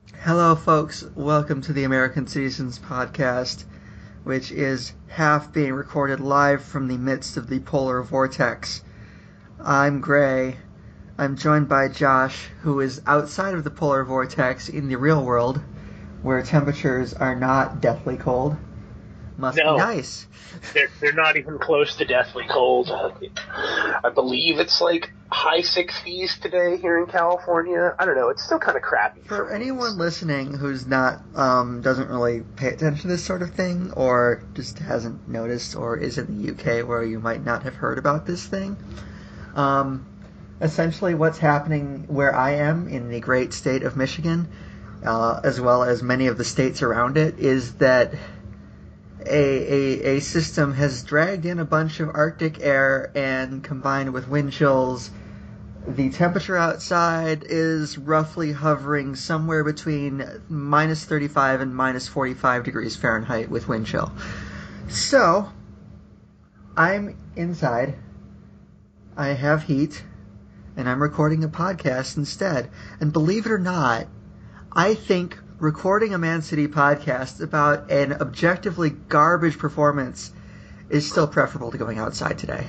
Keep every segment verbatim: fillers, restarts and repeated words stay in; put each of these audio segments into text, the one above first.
Hello, folks. Welcome to the American Citizens Podcast, which is half being recorded live from the midst of the polar vortex. I'm Gray. I'm joined by Josh, who is outside of the polar vortex in the real world, where temperatures are not deathly cold. Must No, be nice. they're they're not even close to deathly cold. I believe it's like high sixties today here in California. I don't know. It's still kind of crappy. For anyone listening who's not um, doesn't really pay attention to this sort of thing, or just hasn't noticed, or is in the U K where you might not have heard about this thing, um, essentially what's happening where I am in the great state of Michigan, uh, as well as many of the states around it, is that a, a, a system has dragged in a bunch of Arctic air, and combined with wind chills, the temperature outside is roughly hovering somewhere between minus thirty-five and minus forty-five degrees Fahrenheit with wind chill. So, I'm inside, I have heat, and I'm recording a podcast instead. And believe it or not, I think recording a Man City podcast about an objectively garbage performance is still preferable to going outside today.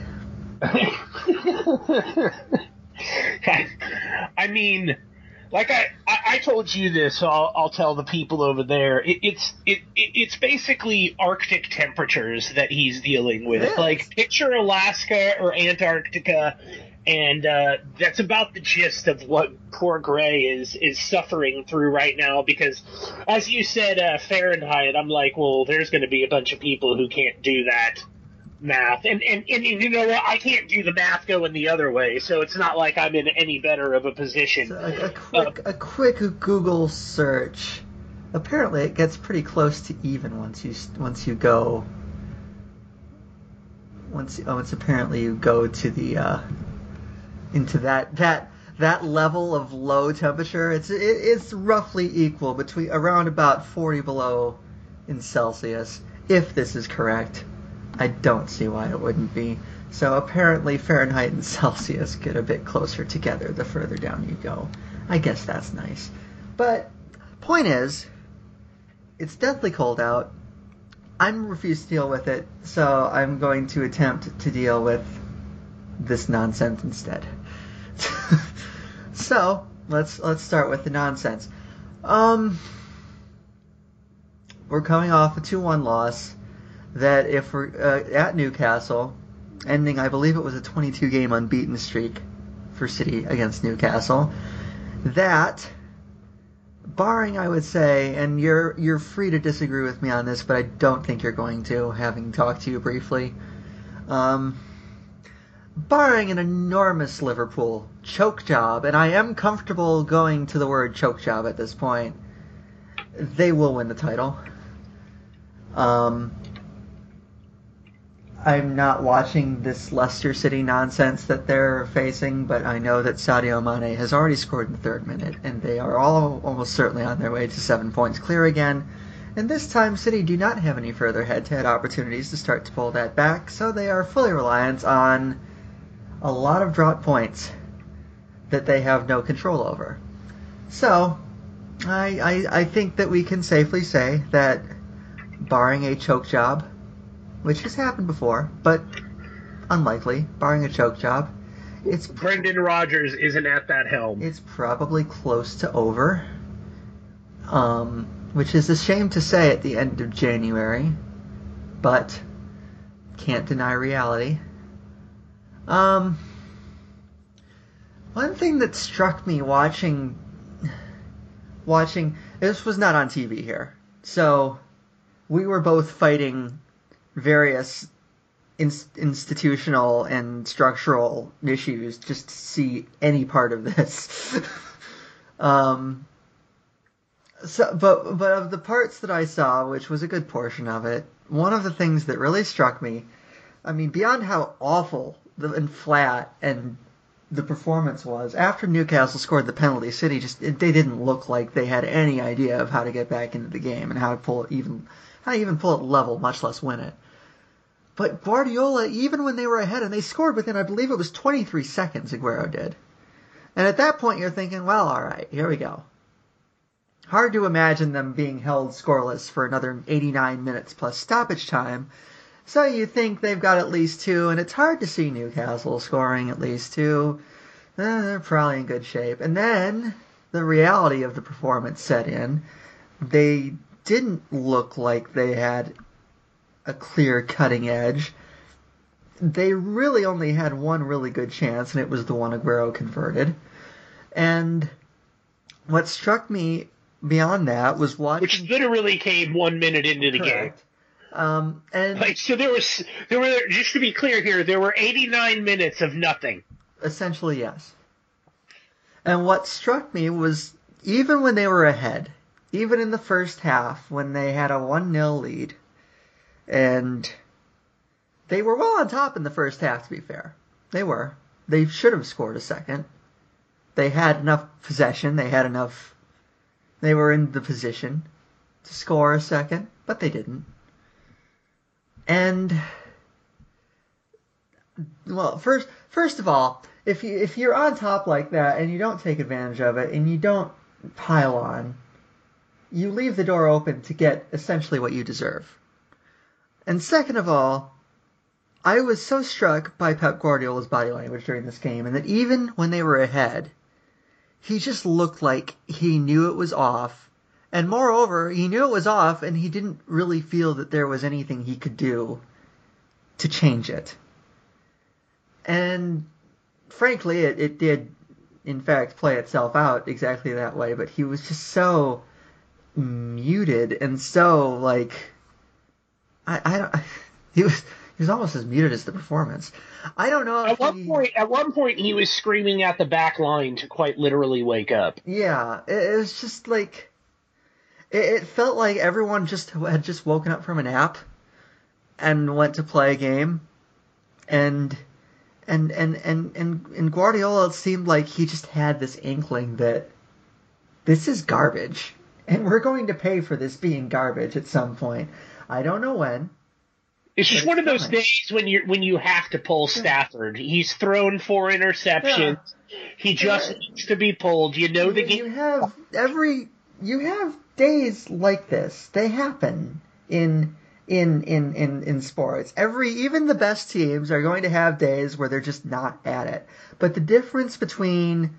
I mean, like I, I, I told you this, so I'll, I'll tell the people over there. It, it's it, it it's basically Arctic temperatures that he's dealing with. Yes. Like, picture Alaska or Antarctica, and uh, that's about the gist of what poor Gray is is suffering through right now. Because, as you said, uh, Fahrenheit, I'm like, well, there's going to be a bunch of people who can't do that math, and, and and you know what, I can't do the math going the other way, so it's not like I'm in any better of a position. So a, a quick uh, a quick Google search. Apparently, it gets pretty close to even once you once you go. Once oh, it's apparently you go to the uh, into that that that level of low temperature. It's it, it's roughly equal between around about forty below in Celsius, if this is correct. I don't see why it wouldn't be. So apparently Fahrenheit and Celsius get a bit closer together the further down you go. I guess that's nice. But point is, it's deathly cold out. I'm refused to deal with it, so I'm going to attempt to deal with this nonsense instead. So let's let's start with the nonsense. Um, we're coming off a two one loss. That if we're uh, at Newcastle, ending, I believe it was a twenty-two game unbeaten streak for City against Newcastle, that, barring, I would say, and you're you're free to disagree with me on this, but I don't think you're going to, having talked to you briefly, um, barring an enormous Liverpool choke job, and I am comfortable going to the word choke job at this point, they will win the title. Um... I'm not watching this Leicester City nonsense that they're facing, but I know that Sadio Mane has already scored in the third minute, and they are all almost certainly on their way to seven points clear again. And this time, City do not have any further head-to-head opportunities to start to pull that back, so they are fully reliant on a lot of drought points that they have no control over. So, I, I, I think that we can safely say that, barring a choke job, which has happened before, but unlikely, barring a choke job, it's Brendan Rodgers isn't at that helm. It's probably close to over, um, which is a shame to say at the end of January, but can't deny reality. Um, one thing that struck me watching, watching, this was not on T V here, so we were both fighting various in- institutional and structural issues just to see any part of this. um, so, but but of the parts that I saw, which was a good portion of it, one of the things that really struck me, I mean, beyond how awful the, and flat and the performance was, after Newcastle scored the penalty, City just it, they didn't look like they had any idea of how to get back into the game and how to pull it even how to even pull it level, much less win it. But Guardiola, even when they were ahead, and they scored within, I believe it was twenty-three seconds, Aguero did. And at that point, you're thinking, well, all right, here we go. hard to imagine them being held scoreless for another eighty-nine minutes plus stoppage time. So you think they've got at least two, and it's hard to see Newcastle scoring at least two. Eh, they're probably in good shape. And then the reality of the performance set in. They didn't look like they had a clear cutting edge. They really only had one really good chance, and it was the one Aguero converted. And what struck me beyond that was watching... Which literally came one minute into the Correct. game. Um, and like, so there was, there were, just to be clear here, there were eighty-nine minutes of nothing. Essentially, yes. And what struck me was, even when they were ahead, even in the first half, when they had a one nil lead, and they were well on top in the first half, to be fair. They were. They should have scored a second. They had enough possession. They had enough... They were in the position to score a second, but they didn't. And... Well, first first of all, if you if you're on top like that and you don't take advantage of it and you don't pile on, you leave the door open to get essentially what you deserve. And second of all, I was so struck by Pep Guardiola's body language during this game, and that even when they were ahead, he just looked like he knew it was off. And moreover, he knew it was off, and he didn't really feel that there was anything he could do to change it. And frankly, it, it did, in fact, play itself out exactly that way, but he was just so muted and so, like, I, I don't, he was, he was almost as muted as the performance. I don't know if At one he, point, at one point, he was screaming at the back line to quite literally wake up. Yeah, it, it was just like, it, it felt like everyone just had just woken up from a nap and went to play a game, and and and and and, and Guardiola, it seemed like he just had this inkling that this is garbage, and we're going to pay for this being garbage at some point. I don't know when. It's just one it's of those coming. days when you when you have to pull Stafford. He's thrown four interceptions. Yeah. He just Yeah. needs to be pulled. You know the You, game. you have every you have days like this. They happen in in in in in sports. Every even the best teams are going to have days where they're just not at it. But the difference between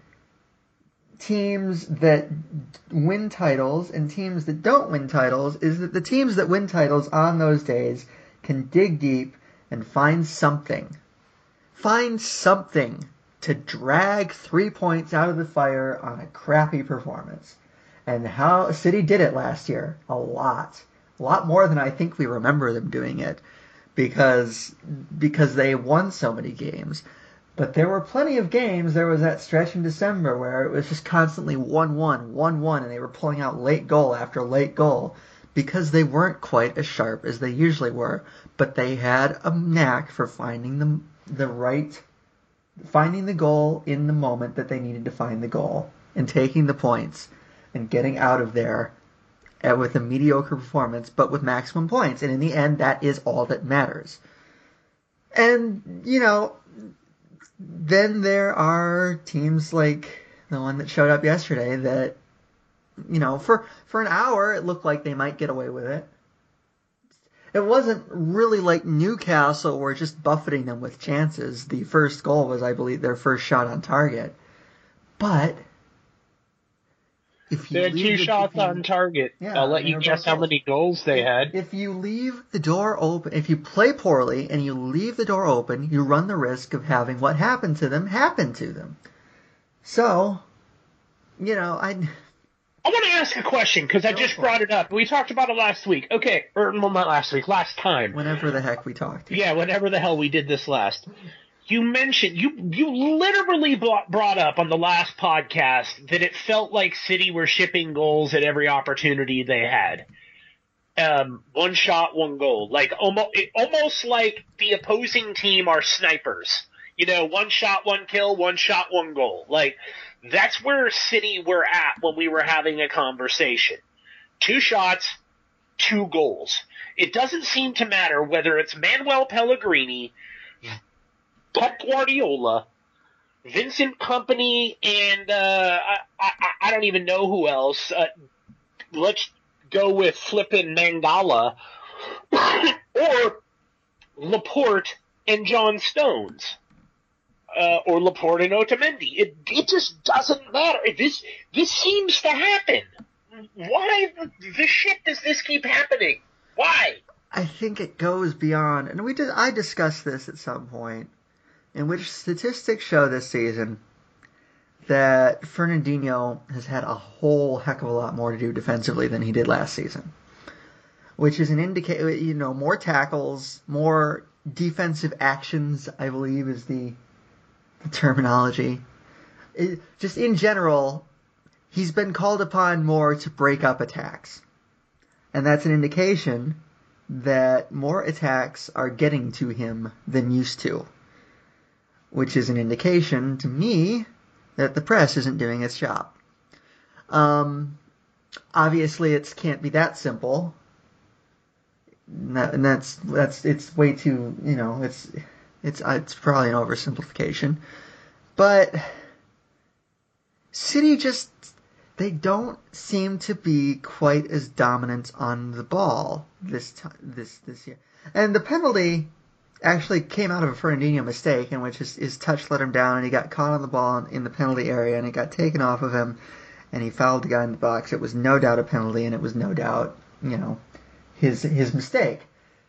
teams that win titles and teams that don't win titles is that the teams that win titles on those days can dig deep and find something. Find something to drag three points out of the fire on a crappy performance. And how City did it last year. A lot. A lot more than I think we remember them doing it. Because because they won so many games. But there were plenty of games. There was that stretch in December where it was just constantly one one, one one, and they were pulling out late goal after late goal because they weren't quite as sharp as they usually were. But they had a knack for finding the, the right, finding the goal in the moment that they needed to find the goal and taking the points and getting out of there with a mediocre performance but with maximum points. And in the end, that is all that matters. And, you know... Then there are teams like the one that showed up yesterday that, you know, for, for an hour it looked like they might get away with it. It wasn't really like Newcastle were just buffeting them with chances. The first goal was, I believe, their first shot on target. But if you They had leave two the, shots you, on target. Yeah, I'll let they you were guess both how goals. many goals they had. If you leave the door open, if you play poorly and you leave the door open, you run the risk of having what happened to them happen to them. So, you know, I... I want to ask a question because I Go just for brought it. it up. We talked about it last week. Okay, or well, not last week, last time. Whenever the heck we talked. Yeah, whenever the hell we did this last. You mentioned, you you literally brought brought up on the last podcast that it felt like City were shipping goals at every opportunity they had. Um, one shot, one goal. Like almost, almost like the opposing team are snipers. You know, one shot, one kill, one shot, one goal. Like, that's where City were at when we were having a conversation. Two shots, two goals. It doesn't seem to matter whether it's Manuel Pellegrini, Pep Guardiola, Vincent Kompany, and uh, I, I, I don't even know who else. Uh, let's go with flippin' Mangala or Laporte and John Stones. Uh, or Laporte and Otamendi. It it just doesn't matter. This this seems to happen. Why the shit does this keep happening? Why? I think it goes beyond, and we did. I discussed this at some point, in which statistics show this season that Fernandinho has had a whole heck of a lot more to do defensively than he did last season, which is an indicator. You know, more tackles, more defensive actions, I believe is the the terminology. It, just in general, he's been called upon more to break up attacks. And that's an indication that more attacks are getting to him than used to. Which is an indication to me that the press isn't doing its job. Um, obviously, it can't be that simple. And that's, that's, it's way too, you know, it's, It's it's probably an oversimplification. But City just, they don't seem to be quite as dominant on the ball this time, this this year. And the penalty actually came out of a Fernandinho mistake, in which his, his touch let him down, and he got caught on the ball in, in the penalty area, and it got taken off of him, and he fouled the guy in the box. It was no doubt a penalty, and it was no doubt, you know, his his mistake.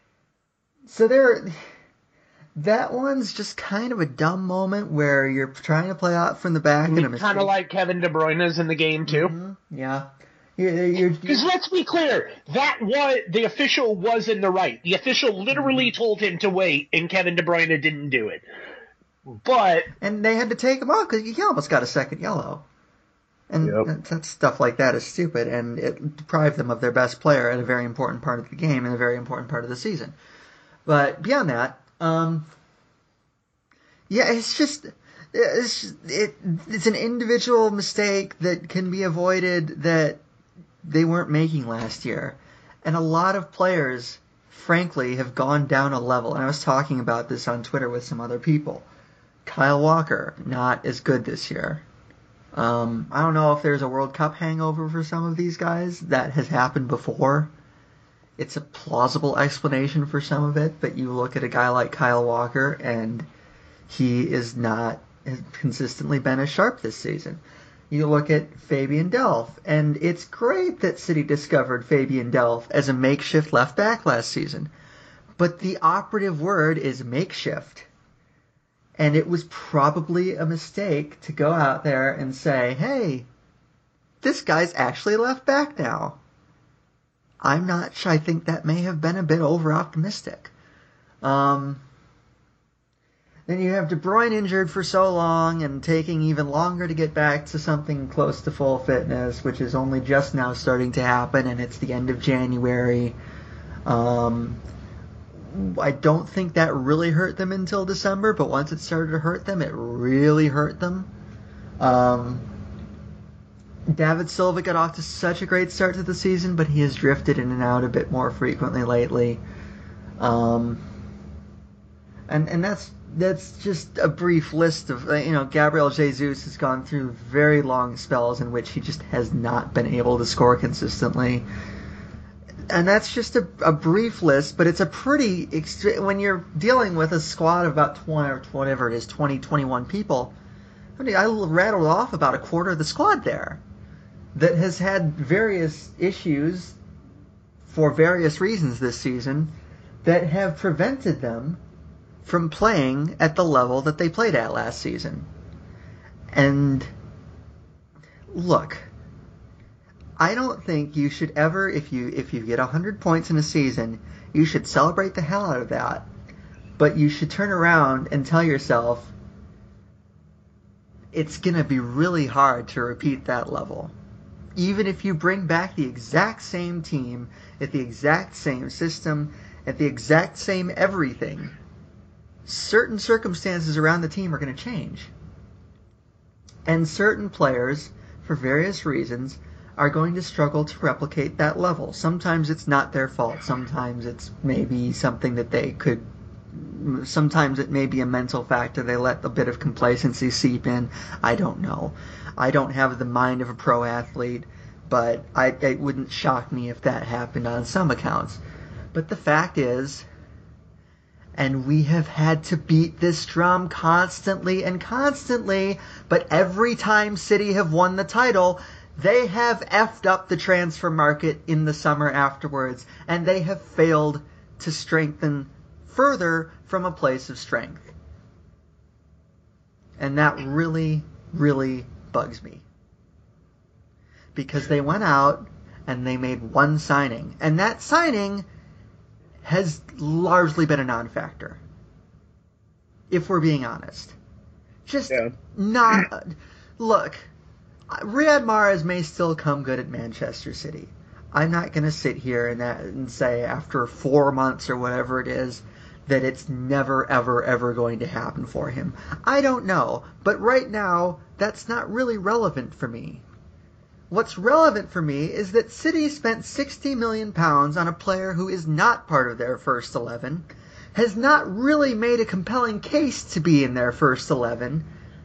So there... That one's just kind of a dumb moment where you're trying to play out from the back. I mean, kind of like Kevin De Bruyne's in the game, too. Mm-hmm. Yeah. Because let's be clear, that was, the official was in the right. The official literally mm-hmm. told him to wait, and Kevin De Bruyne didn't do it. But... And they had to take him off because he almost got a second yellow. And yep. that, that stuff like that is stupid, and it deprived them of their best player at a very important part of the game and a very important part of the season. But beyond that, Um, yeah, it's just, it's, it, it's an individual mistake that can be avoided that they weren't making last year. And a lot of players, frankly, have gone down a level. And I was talking about this on Twitter with some other people. Kyle Walker, not as good this year. Um, I don't know if there's a World Cup hangover for some of these guys. That has happened before. It's a plausible explanation for some of it, but you look at a guy like Kyle Walker, and he is not has consistently been as sharp this season. You look at Fabian Delph, and it's great that City discovered Fabian Delph as a makeshift left back last season, but the operative word is makeshift. And it was probably a mistake to go out there and say, hey, this guy's actually left back now. I'm not sure. I think that may have been a bit over-optimistic. Um, then you have De Bruyne injured for so long and taking even longer to get back to something close to full fitness, which is only just now starting to happen, and it's the end of January. Um, I don't think that really hurt them until December, but once it started to hurt them, it really hurt them. Um... David Silva got off to such a great start to the season, but he has drifted in and out a bit more frequently lately. Um, and and that's that's just a brief list of, you know, Gabriel Jesus has gone through very long spells in which he just has not been able to score consistently. And that's just a, a brief list, but it's a pretty, extre- when you're dealing with a squad of about twenty or whatever it is, twenty, twenty-one people, I mean, I rattled off about a quarter of the squad there that has had various issues for various reasons this season that have prevented them from playing at the level that they played at last season. And look, I don't think you should ever, if you if you get one hundred points in a season, you should celebrate the hell out of that. But you should turn around and tell yourself it's going to be really hard to repeat that level. Even if you bring back the exact same team, at the exact same system, at the exact same everything, certain circumstances around the team are going to change. And certain players, for various reasons, are going to struggle to replicate that level. Sometimes it's not their fault. Sometimes it's maybe something that they could... Sometimes it may be a mental factor. They let a bit of complacency seep in. I don't know. I don't have the mind of a pro athlete, but I, it wouldn't shock me if that happened on some accounts. But the fact is, and we have had to beat this drum constantly and constantly, but every time City have won the title, they have effed up the transfer market in the summer afterwards, and they have failed to strengthen further from a place of strength. And that really, really bugs me. Because they went out and they made one signing, and that signing has largely been a non-factor, if we're being honest. Just yeah. not... Look, Riyad Mahrez may still come good at Manchester City. I'm not going to sit here and, that, and say after four months or whatever it is that it's never, ever, ever going to happen for him. I don't know, but right now, that's not really relevant for me. What's relevant for me is that City spent sixty million pounds on a player who is not part of their first eleven, has not really made a compelling case to be in their first eleven,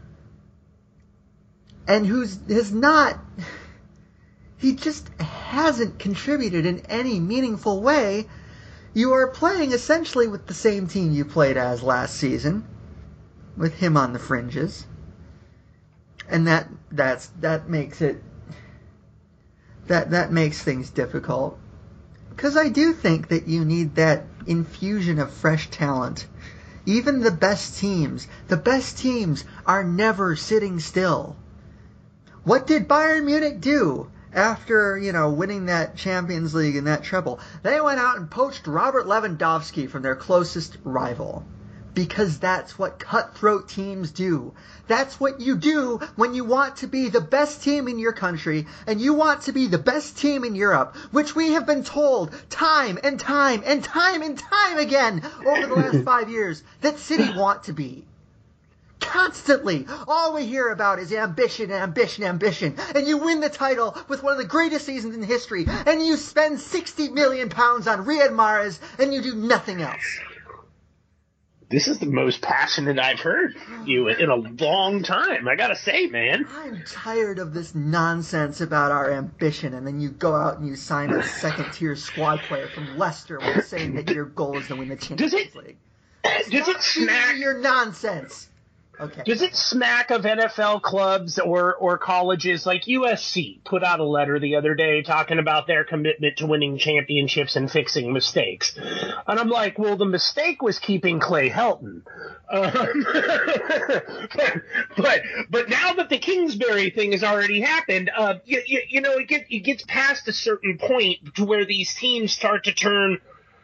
and who's has not... He just hasn't contributed in any meaningful way. You are playing essentially with the same team you played as last season, with him on the fringes, and that that's that makes it... That that makes things difficult. Because I do think that you need that infusion of fresh talent. Even the best teams, the best teams are never sitting still. What did Bayern Munich do after, you know, winning that Champions League and that treble? They went out and poached Robert Lewandowski from their closest rival. Because that's what cutthroat teams do. That's what you do when you want to be the best team in your country and you want to be the best team in Europe, which we have been told time and time and time and time again over the last five years that City want to be. Constantly, all we hear about is ambition, ambition, ambition. And you win the title with one of the greatest seasons in history, and you spend sixty million pounds on Riyad Mahrez, and you do nothing else. This is the most passionate I've heard you in a long time, I gotta say, man. I'm tired of this nonsense about our ambition, and then you go out and you sign a second-tier squad player from Leicester while saying that your goal is to win the Champions does it, League. Does it smack your nonsense? Okay. Does it smack of N F L clubs or, or colleges? Like U S C put out a letter the other day talking about their commitment to winning championships and fixing mistakes. And I'm like, well, the mistake was keeping Clay Helton. Um, but, but but now that the Kingsbury thing has already happened, uh, you, you, you know, it, get, it gets past a certain point to where these teams start to turn...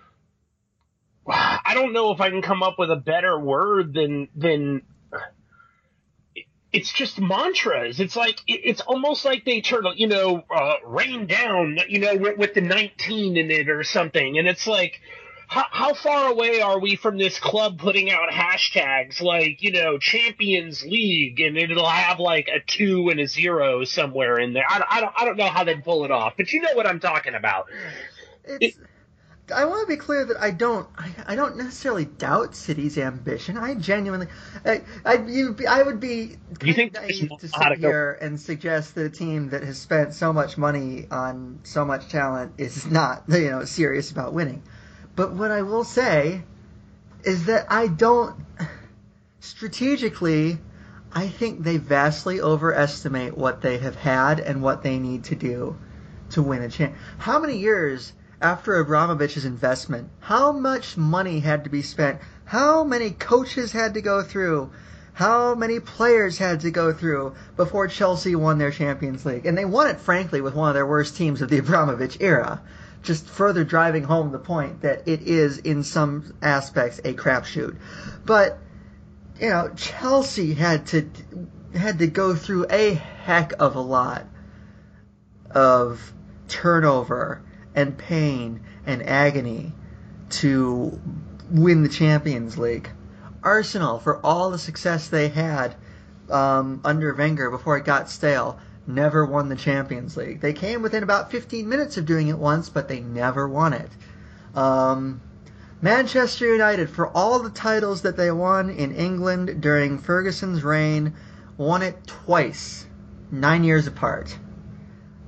I don't know if I can come up with a better word than than... It's just mantras. It's like it's almost like they turn, you know, uh, rain down, you know, with, with the nineteen in it or something. And it's like, how, how far away are we from this club putting out hashtags like, you know, Champions League, and it'll have like a two and a zero somewhere in there. I, I don't, I don't know how they'd pull it off, but you know what I'm talking about. It's. It, I want to be clear that I don't I, I don't necessarily doubt City's ambition. I genuinely I I, you, I would be you think naive to sit here and suggest that a team that has spent so much money on so much talent is not, you know, serious about winning. But what I will say is that I don't strategically I think they vastly overestimate what they have had and what they need to do to win a champ. How many years after Abramovich's investment, how much money had to be spent, how many coaches had to go through, how many players had to go through before Chelsea won their Champions League? And they won it, frankly, with one of their worst teams of the Abramovich era, just further driving home the point that it is, in some aspects, a crapshoot. But, you know, Chelsea had to had to go through a heck of a lot of turnover and pain and agony to win the Champions League. Arsenal, for all the success they had um, under Wenger before it got stale, never won the Champions League. They came within about fifteen minutes of doing it once, but they never won it. Um, Manchester United, for all the titles that they won in England during Ferguson's reign, won it twice, nine years apart.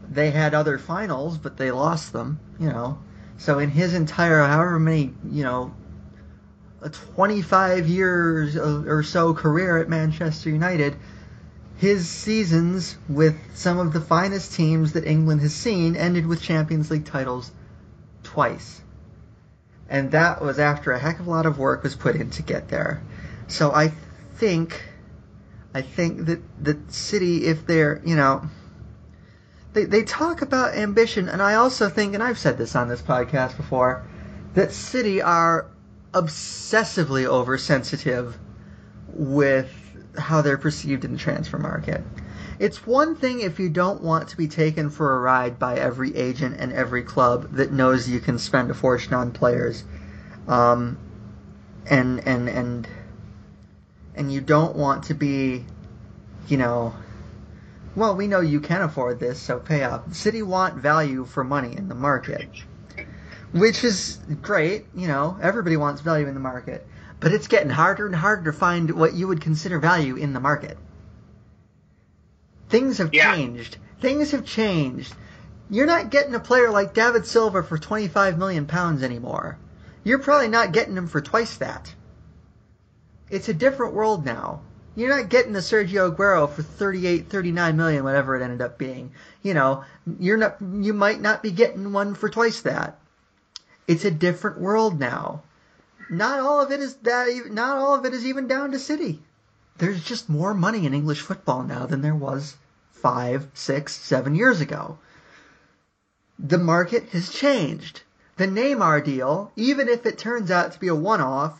they had other finals, but they lost them, you know. So in his entire, however many, you know, a twenty-five years or so career at Manchester United, his seasons with some of the finest teams that England has seen ended with Champions League titles twice. And that was after a heck of a lot of work was put in to get there. So I think, I think that, that City, if they're, you know, they, they talk about ambition, and I also think, and I've said this on this podcast before, that City are obsessively oversensitive with how they're perceived in the transfer market. It's one thing if you don't want to be taken for a ride by every agent and every club that knows you can spend a fortune on players, um, and and and and you don't want to be, you know, well, we know you can afford this, so pay up. City want value for money in the market, which is great. You know, everybody wants value in the market, but it's getting harder and harder to find what you would consider value in the market. Things have yeah. changed. Things have changed. You're not getting a player like David Silva for twenty-five million pounds anymore. You're probably not getting him for twice that. It's a different world now. You're not getting a Sergio Aguero for thirty-eight, thirty-nine million, whatever it ended up being. You know, you're not. You might not be getting one for twice that. It's a different world now. Not all of it is that. Not all of it is even down to City. There's just more money in English football now than there was five, six, seven years ago. The market has changed. The Neymar deal, even if it turns out to be a one-off,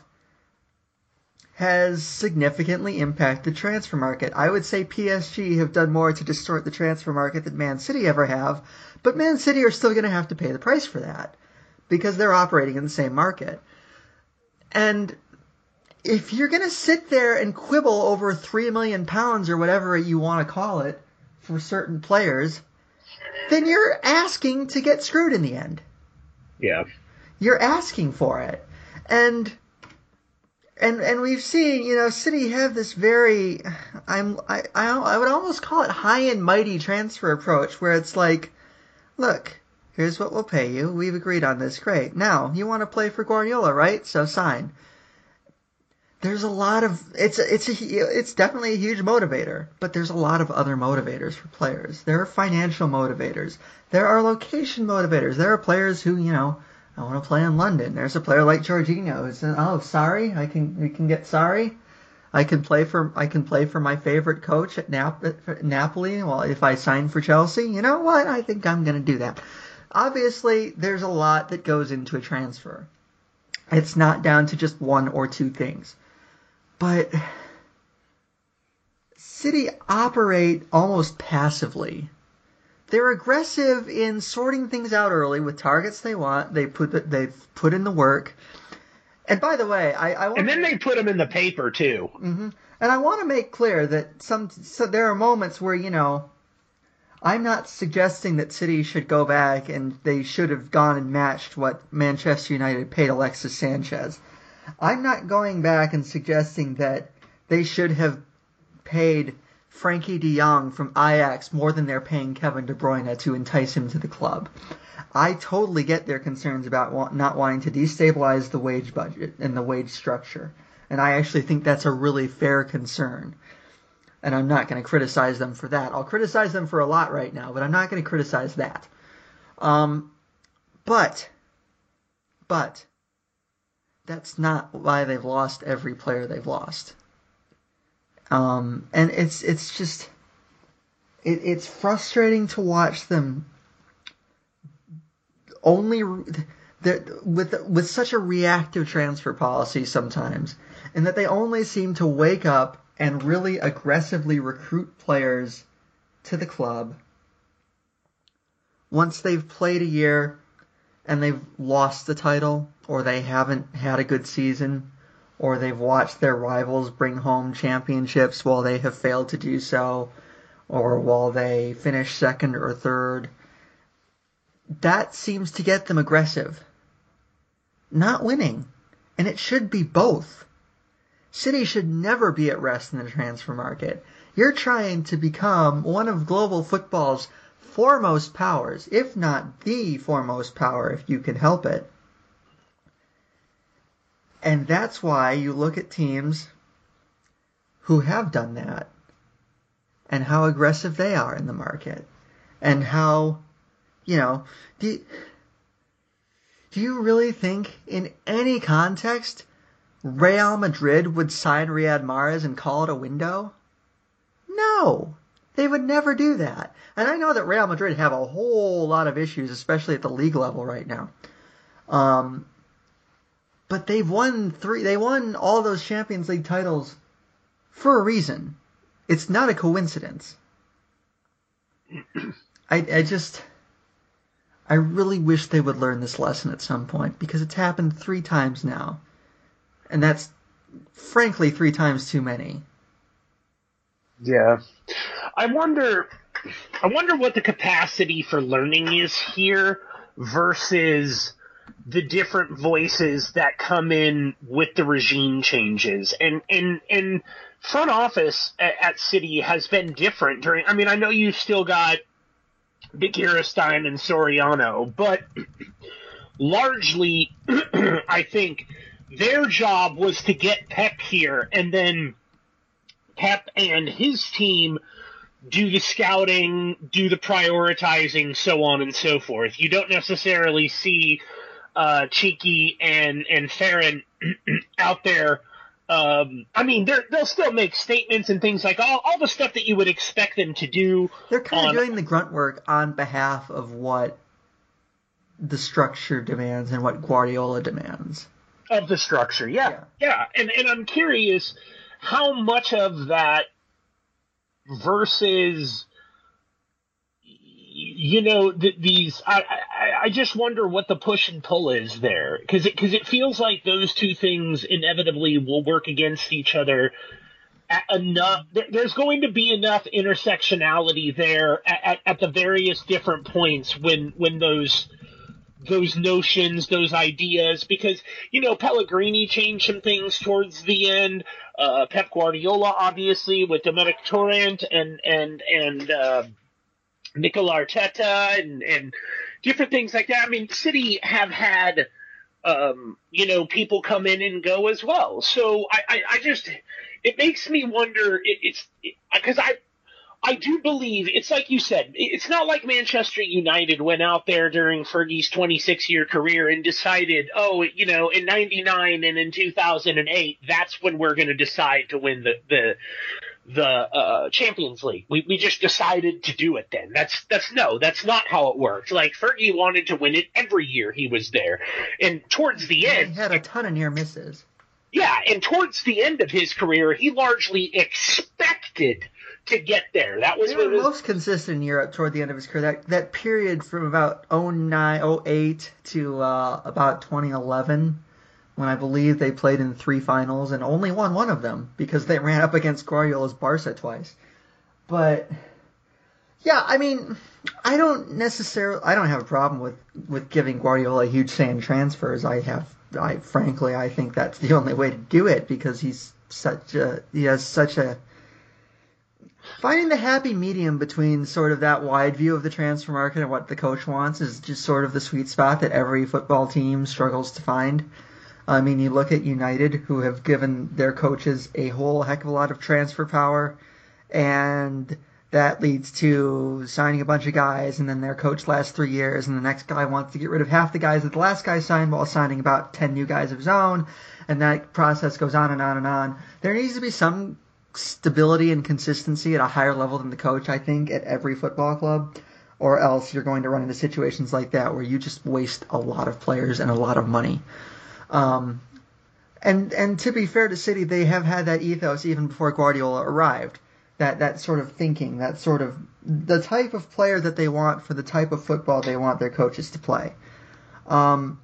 has significantly impacted the transfer market. I would say P S G have done more to distort the transfer market than Man City ever have, but Man City are still going to have to pay the price for that because they're operating in the same market. And if you're going to sit there and quibble over three million pounds or whatever you want to call it for certain players, then you're asking to get screwed in the end. Yeah. You're asking for it. And and and we've seen, you know, City have this very, I'm I, I, I would almost call it high and mighty transfer approach where it's like, look, here's what we'll pay you. We've agreed on this. Great. Now, you want to play for Guardiola, right? So sign. There's a lot of it's a, it's a it's definitely a huge motivator, but there's a lot of other motivators for players. There are financial motivators. There are location motivators. There are players who, you know, I want to play in London. There's a player like Jorginho who says, "Oh, sorry, I can we can get sorry. I can play for I can play for my favorite coach at Nap- at Napoli. Well, if I sign for Chelsea, you know what? I think I'm going to do that." Obviously, there's a lot that goes into a transfer. It's not down to just one or two things. But City operate almost passively. They're aggressive in sorting things out early with targets they want. They put the, they've put in the work. And by the way, I, I want and then they put them in the paper too. Mm-hmm. And I want to make clear that some so there are moments where, you know, I'm not suggesting that City should go back and they should have gone and matched what Manchester United paid Alexis Sanchez. I'm not going back and suggesting that they should have paid Frankie de Jong from Ajax more than they're paying Kevin De Bruyne to entice him to the club. I totally get their concerns about not wanting to destabilize the wage budget and the wage structure. And I actually think that's a really fair concern. And I'm not going to criticize them for that. I'll criticize them for a lot right now, but I'm not going to criticize that. Um, but, but, that's not why they've lost every player they've lost. Um, and it's it's just it, it's frustrating to watch them only with with such a reactive transfer policy sometimes, and that they only seem to wake up and really aggressively recruit players to the club once they've played a year and they've lost the title, or they haven't had a good season, or they've watched their rivals bring home championships while they have failed to do so, or while they finish second or third. That seems to get them aggressive. Not winning. And it should be both. City should never be at rest in the transfer market. You're trying to become one of global football's foremost powers, if not the foremost power, if you can help it. And that's why you look at teams who have done that and how aggressive they are in the market and how, you know, do you, do you really think in any context Real Madrid would sign Riyad Mahrez and call it a window? No. They would never do that. And I know that Real Madrid have a whole lot of issues, especially at the league level right now. Um, but they've won three, they won all those Champions League titles for a reason. It's not a coincidence. I, I just, I really wish they would learn this lesson at some point, because it's happened three times now. And that's, frankly, three times too many. Yeah. I wonder I wonder what the capacity for learning is here versus the different voices that come in with the regime changes. And and, and front office at, at City has been different during, I mean, I know you've still got Begiristain and Soriano, but largely I think their job was to get Pep here, and then Pep and his team do the scouting, do the prioritizing, so on and so forth. You don't necessarily see uh, Cheeky and, and Farron out there. Um, I mean, they'll still make statements and things like all, all the stuff that you would expect them to do. They're kind on, of doing the grunt work on behalf of what the structure demands and what Guardiola demands. Of the structure, yeah. Yeah. yeah. And, and I'm curious how much of that versus, you know, th- these, I, I, I just wonder what the push and pull is there. Because it, cause it feels like those two things inevitably will work against each other at enough. There, there's going to be enough intersectionality there at, at, at the various different points when, when those those notions, those ideas, because, you know, Pellegrini changed some things towards the end. Uh, Pep Guardiola, obviously, with Dominic Torrent and, and, and, uh, Mikel Arteta and, and different things like that. I mean, City have had, um, you know, people come in and go as well. So I, I, I just, it makes me wonder, it, it's, because I, I do believe, it's like you said, it's not like Manchester United went out there during Fergie's twenty-six year career and decided, oh, you know, in ninety-nine and in two thousand eight, that's when we're going to decide to win the the, the uh, Champions League. We we just decided to do it then. That's, that's no, that's not how it worked. Like, Fergie wanted to win it every year he was there. And towards the end... He had a ton of near misses. Yeah, and towards the end of his career, he largely expected to get there. That was he what was was most consistent in Europe toward the end of his career. That that period from about oh nine, oh eight to uh, about twenty eleven, when I believe they played in three finals and only won one of them because they ran up against Guardiola's Barca twice. But yeah, I mean, I don't necessarily, I don't have a problem with, with giving Guardiola a huge say in transfers. I have, I frankly, I think that's the only way to do it because he's such a, he has such a. Finding the happy medium between sort of that wide view of the transfer market and what the coach wants is just sort of the sweet spot that every football team struggles to find. I mean, you look at United, who have given their coaches a whole heck of a lot of transfer power, and that leads to signing a bunch of guys, and then their coach lasts three years, and the next guy wants to get rid of half the guys that the last guy signed while signing about ten new guys of his own, and that process goes on and on and on. There needs to be some stability and consistency at a higher level than the coach, I think, at every football club, or else you're going to run into situations like that where you just waste a lot of players and a lot of money. Um, and and to be fair to City, they have had that ethos even before Guardiola arrived. That that sort of thinking, that sort of the type of player that they want for the type of football they want their coaches to play. Um,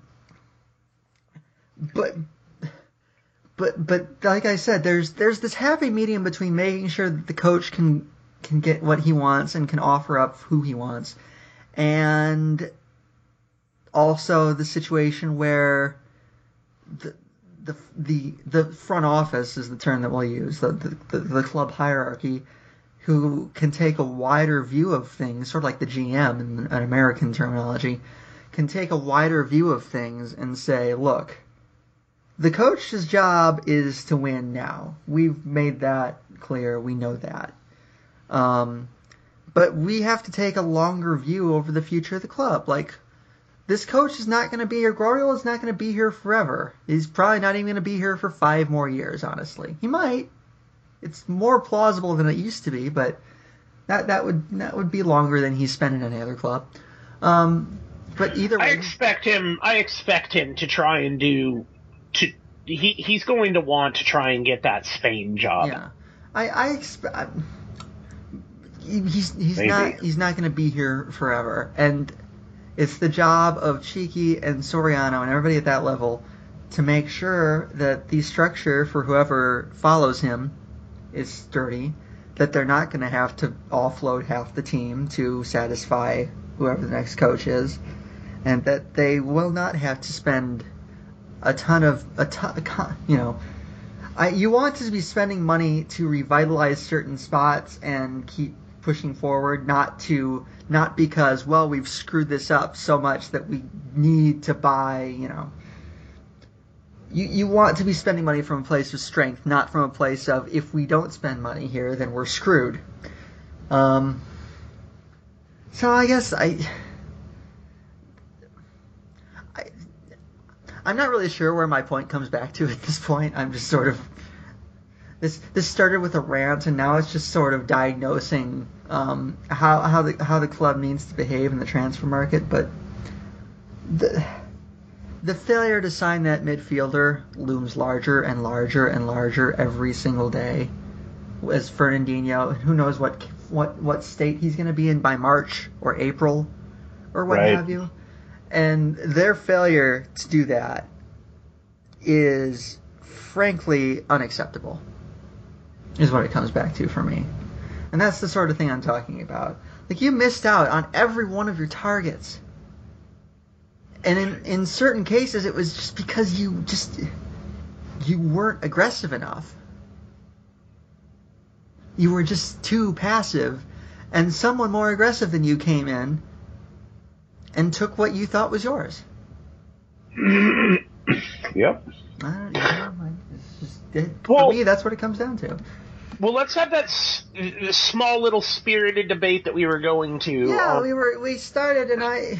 but. But but like I said, there's there's this happy medium between making sure that the coach can can get what he wants and can offer up who he wants, and also the situation where the the the the front office is the term that we'll use, the the, the club hierarchy who can take a wider view of things, sort of like the G M in an American terminology, can take a wider view of things and say, look, the coach's job is to win now. We've made that clear. We know that. Um, but we have to take a longer view over the future of the club. Like, this coach is not going to be here. Guardiola is not going to be here forever. He's probably not even going to be here for five more years, honestly. He might. It's more plausible than it used to be, but that that would that would be longer than he's spent in any other club. Um, but either way, I expect him. I expect him to try and do. To he he's going to want to try and get that Spain job. Yeah, I I expect. He's he's Maybe. not he's not going to be here forever, and it's the job of Cheeky and Soriano and everybody at that level to make sure that the structure for whoever follows him is sturdy, that they're not going to have to offload half the team to satisfy whoever the next coach is, and that they will not have to spend a ton of a ton, you know. I, you want to be spending money to revitalize certain spots and keep pushing forward, not to not because, well, we've screwed this up so much that we need to buy, you know. You you want to be spending money from a place of strength, not from a place of, if we don't spend money here, then we're screwed. Um. So I guess I. I I'm not really sure where my point comes back to at this point. I'm just sort of. This this started with a rant, and now it's just sort of diagnosing um, how how the how the club needs to behave in the transfer market. But the the failure to sign that midfielder looms larger and larger and larger every single day. As Fernandinho, who knows what what what state he's going to be in by March or April, or what Right. have you. And their failure to do that is frankly unacceptable. Is what it comes back to for me. And that's the sort of thing I'm talking about. Like, you missed out on every one of your targets. And in, in certain cases, it was just because you just, you weren't aggressive enough. You were just too passive. And someone more aggressive than you came in and took what you thought was yours. Yep. I don't know. It's just, it, Well- for me, that's what it comes down to. Well, let's have that s- small little spirited debate that we were going to. Yeah, um, we were we started, and I.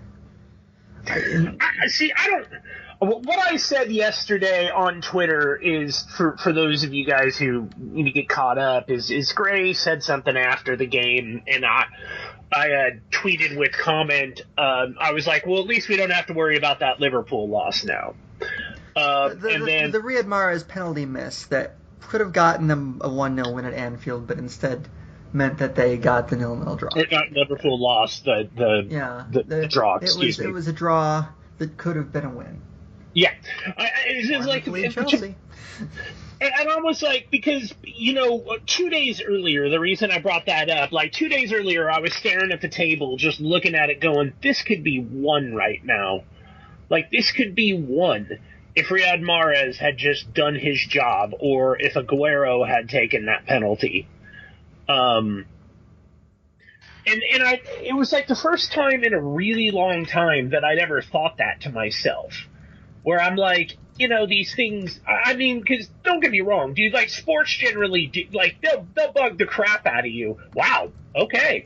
I I, see, I don't. What I said yesterday on Twitter is, for for those of you guys who need to get caught up, is is Gray said something after the game, and I I uh, tweeted with comment. Um, I was like, well, at least we don't have to worry about that Liverpool loss now. Uh, the, and the, then the Riyad Mahrez penalty miss that could have gotten them a one nil win at Anfield, but instead meant that they got the nil nil draw. or not Liverpool lost the the Yeah, the, the draw. It Excuse was me. it was a draw that could have been a win. Yeah, I, I, it's just like Lead and- Chelsea. And and I was like, because, you know, two days earlier, the reason I brought that up, like two days earlier, I was staring at the table, just looking at it going, this could be one right now. Like, this could be one if Riyad Mahrez had just done his job, or if Aguero had taken that penalty. Um, and, and I, it was like the first time in a really long time that I'd ever thought that to myself. Where I'm like, you know, these things, I mean, because don't get me wrong, dude, like, sports generally, do, like, they'll, they'll bug the crap out of you. Wow, okay.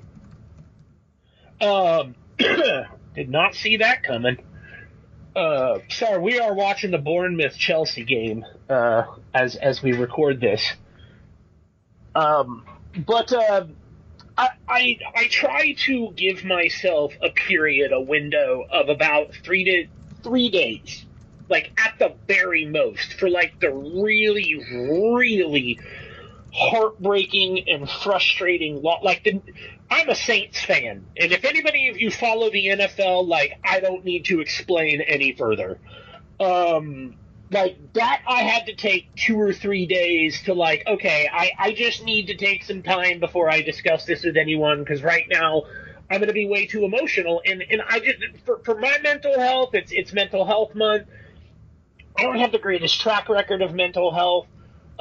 Um, did not see that coming. Uh, sorry, we are watching the Bournemouth-Chelsea game, uh, as, as we record this. Um, but, uh, I, I, I try to give myself a period, a window of about three to three days. Like, at the very most, for, like, the really, really heartbreaking and frustrating lo- like, the, I'm a Saints fan, and if anybody of you follow the N F L, like, I don't need to explain any further. Um, like, that I had to take two or three days to, like, okay, I, I just need to take some time before I discuss this with anyone, because right now I'm going to be way too emotional, and, and I just, for, for my mental health, it's, it's mental health month. I don't have the greatest track record of mental health.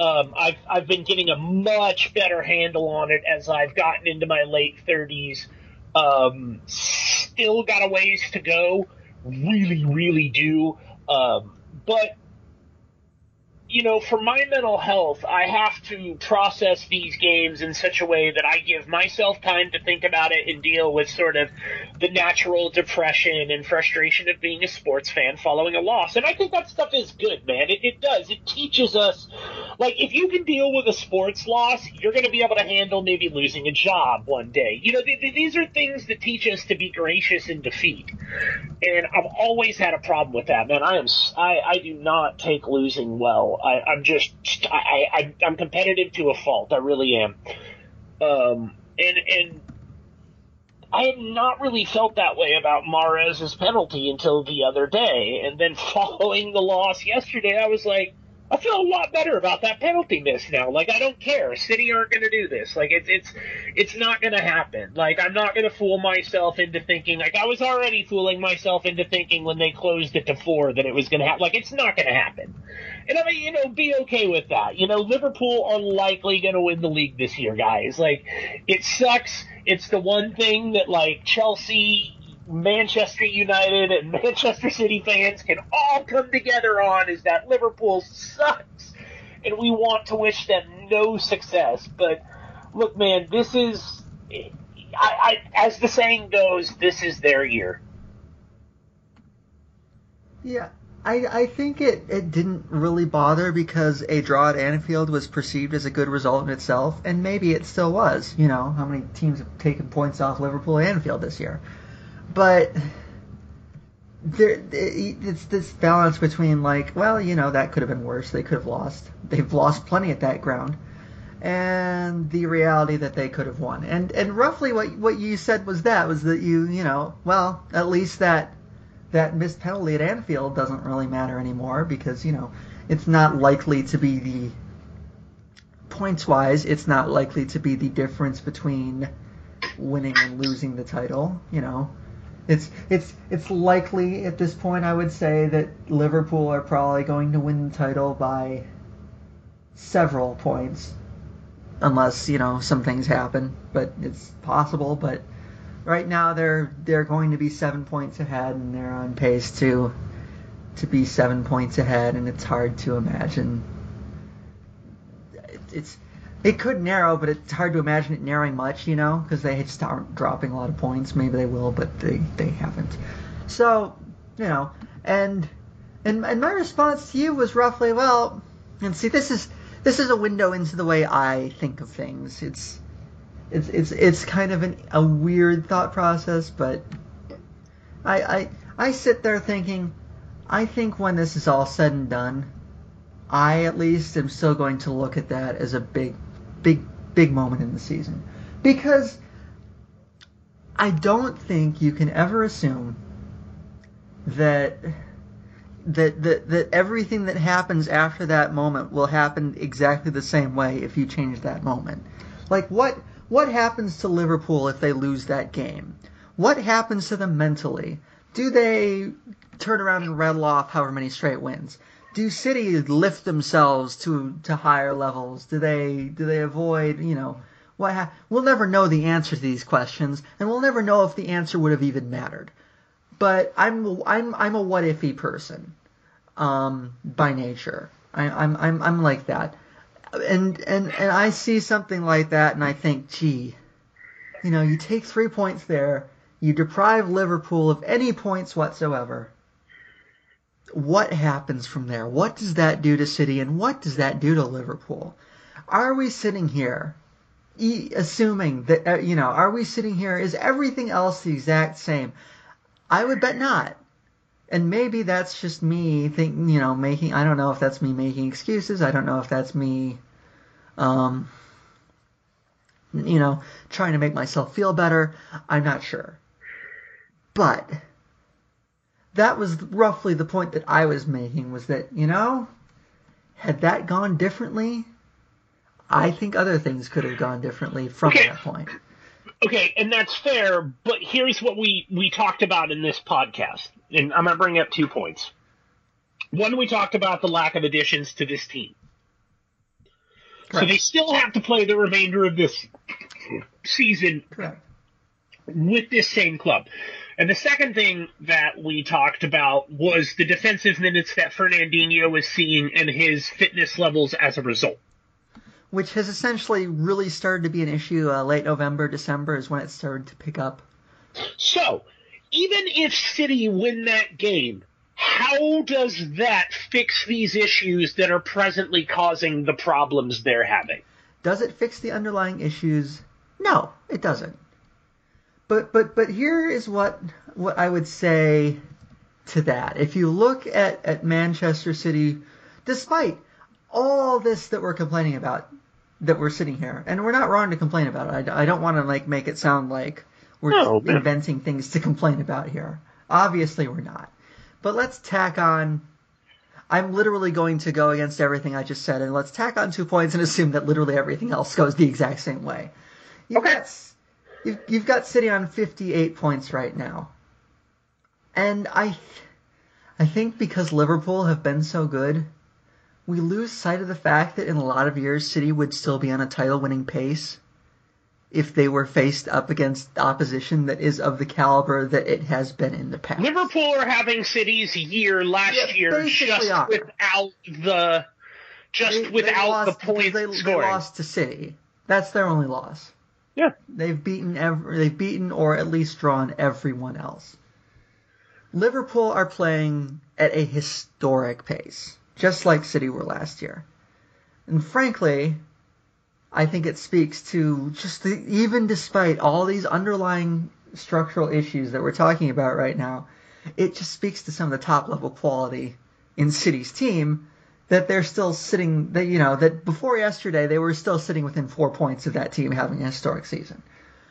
Um, I've I've been getting a much better handle on it as I've gotten into my late thirties. Um, still got a ways to go, really, really do. Um, but you know, for my mental health, I have to process these games in such a way that I give myself time to think about it and deal with sort of the natural depression and frustration of being a sports fan following a loss. And I think that stuff is good, man. It, it does. It teaches us, like, if you can deal with a sports loss, you're going to be able to handle maybe losing a job one day. You know, th- th- these are things that teach us to be gracious in defeat. And I've always had a problem with that, man. I am, I, I do not take losing well. I, I'm just, I, I, I'm competitive to a fault. I really am. Um, and, and I have not really felt that way about Mahrez's penalty until the other day. And then following the loss yesterday, I was like, I feel a lot better about that penalty miss now. Like, I don't care. City aren't going to do this. Like, it's it's it's not going to happen. Like, I'm not going to fool myself into thinking. Like, I was already fooling myself into thinking when they closed it to four that it was going to happen. Like, it's not going to happen. And I mean, you know, be okay with that. You know, Liverpool are likely going to win the league this year, guys. Like, it sucks. It's the one thing that, like, Chelsea, Manchester United, and Manchester City fans can all come together on, is that Liverpool sucks, and we want to wish them no success. But look, man, this is, I, I, as the saying goes, this is their year. Yeah, I, I think it, it didn't really bother because a draw at Anfield was perceived as a good result in itself, and maybe it still was. You know, how many teams have taken points off Liverpool at Anfield this year? But there, it's this balance between, like, well, you know, that could have been worse. They could have lost. They've lost plenty at that ground. And the reality that they could have won. And and roughly what what you said was that, was that you, you know, well, at least that that missed penalty at Anfield doesn't really matter anymore because, you know, it's not likely to be the, points-wise, it's not likely to be the difference between winning and losing the title, you know. It's it's it's likely at this point, I would say, that Liverpool are probably going to win the title by several points, unless, you know, some things happen. But it's possible. But right now they're they're going to be seven points ahead, and they're on pace to to be seven points ahead, and it's hard to imagine. It, it's It could narrow, but it's hard to imagine it narrowing much, you know, because they just aren't dropping a lot of points. Maybe they will, but they, they haven't. So, you know, and, and and my response to you was roughly, well, and see, this is this is a window into the way I think of things. It's it's it's it's kind of an, a weird thought process, but I I I sit there thinking, I think when this is all said and done, I at least am still going to look at that as a big. big big moment in the season, because I don't think you can ever assume that that that that everything that happens after that moment will happen exactly the same way if you change that moment. Like, what what happens to Liverpool if they lose that game? What happens to them mentally? Do they turn around and rattle off however many straight wins? Do City lift themselves to, to higher levels? Do they do they avoid, you know, what ha- we'll never know the answer to these questions, and we'll never know if the answer would have even mattered. But I'm I'm I'm a what ify person, um, by nature. I, I'm I'm I'm like that, and and and I see something like that, and I think, gee, you know, you take three points there, you deprive Liverpool of any points whatsoever. What happens from there? What does that do to City, and what does that do to Liverpool? Are we sitting here e- assuming that, uh, you know, are we sitting here, is everything else the exact same? I would bet not. And maybe that's just me thinking, you know, making, I don't know if that's me making excuses. I don't know if that's me, um, you know, trying to make myself feel better. I'm not sure. But that was roughly the point that I was making, was that, you know, had that gone differently, I think other things could have gone differently from okay. that point. Okay, and that's fair, but here's what we, we talked about in this podcast, and I'm going to bring up two points. One, we talked about the lack of additions to this team. Correct. So they still have to play the remainder of this season Correct. with this same club. And the second thing that we talked about was the defensive minutes that Fernandinho was seeing and his fitness levels as a result. Which has essentially really started to be an issue uh, late November, December is when it started to pick up. So, even if City win that game, how does that fix these issues that are presently causing the problems they're having? Does it fix the underlying issues? No, it doesn't. But but but here is what what I would say to that. If you look at, at Manchester City, despite all this that we're complaining about, that we're sitting here, and we're not wrong to complain about it. I, I don't want to like make it sound like we're no, inventing things to complain about here. Obviously, we're not. But let's tack on. I'm literally going to go against everything I just said, and let's tack on two points and assume that literally everything else goes the exact same way. You've okay. Got, you've, you've got City on fifty-eight points right now, and I, I think because Liverpool have been so good, we lose sight of the fact that in a lot of years, City would still be on a title-winning pace if they were faced up against opposition that is of the caliber that it has been in the past. Liverpool are having City's year last yeah, year just are. without the just they, without they the points they, scoring. They lost to City. That's their only loss. Yeah, they've beaten every, they've beaten or at least drawn everyone else. Liverpool are playing at a historic pace, just like City were last year. And frankly, I think it speaks to just the, even despite all these underlying structural issues that we're talking about right now, it just speaks to some of the top level quality in City's team that they're still sitting, that, you know, that before yesterday they were still sitting within four points of that team having a historic season.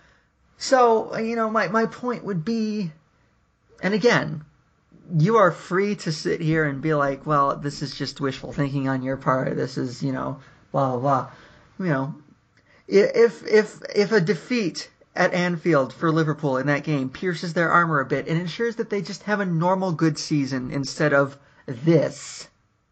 So, you know, my, my point would be, and again, you are free to sit here and be like, well, this is just wishful thinking on your part. This is, you know, blah, blah, blah. You know, if if if a defeat at Anfield for Liverpool in that game pierces their armor a bit and ensures that they just have a normal good season instead of this,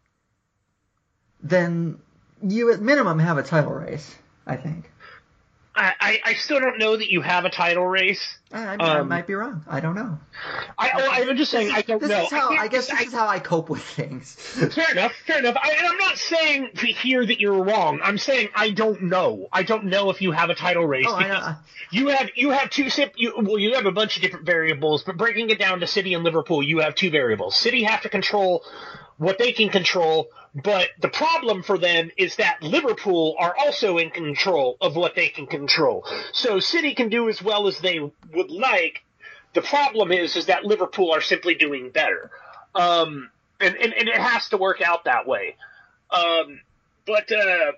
then you at minimum have a title race, I think. I, I still don't know that you have a title race. I, I, um, I might be wrong. I don't know. I, well, I'm just saying is, I don't this know. Is how, I, I guess this I, is how I cope with things. Fair enough. Fair enough. I, and I'm not saying here that you're wrong. I'm saying I don't know. I don't know if you have a title race. Oh, I know. You have you have two. You, well, you have a bunch of different variables, but breaking it down to City and Liverpool, you have two variables. City have to control what they can control. But the problem for them is that Liverpool are also in control of what they can control. So City can do as well as they would like. The problem is is that Liverpool are simply doing better. Um, and, and, and it has to work out that way. Um, but uh,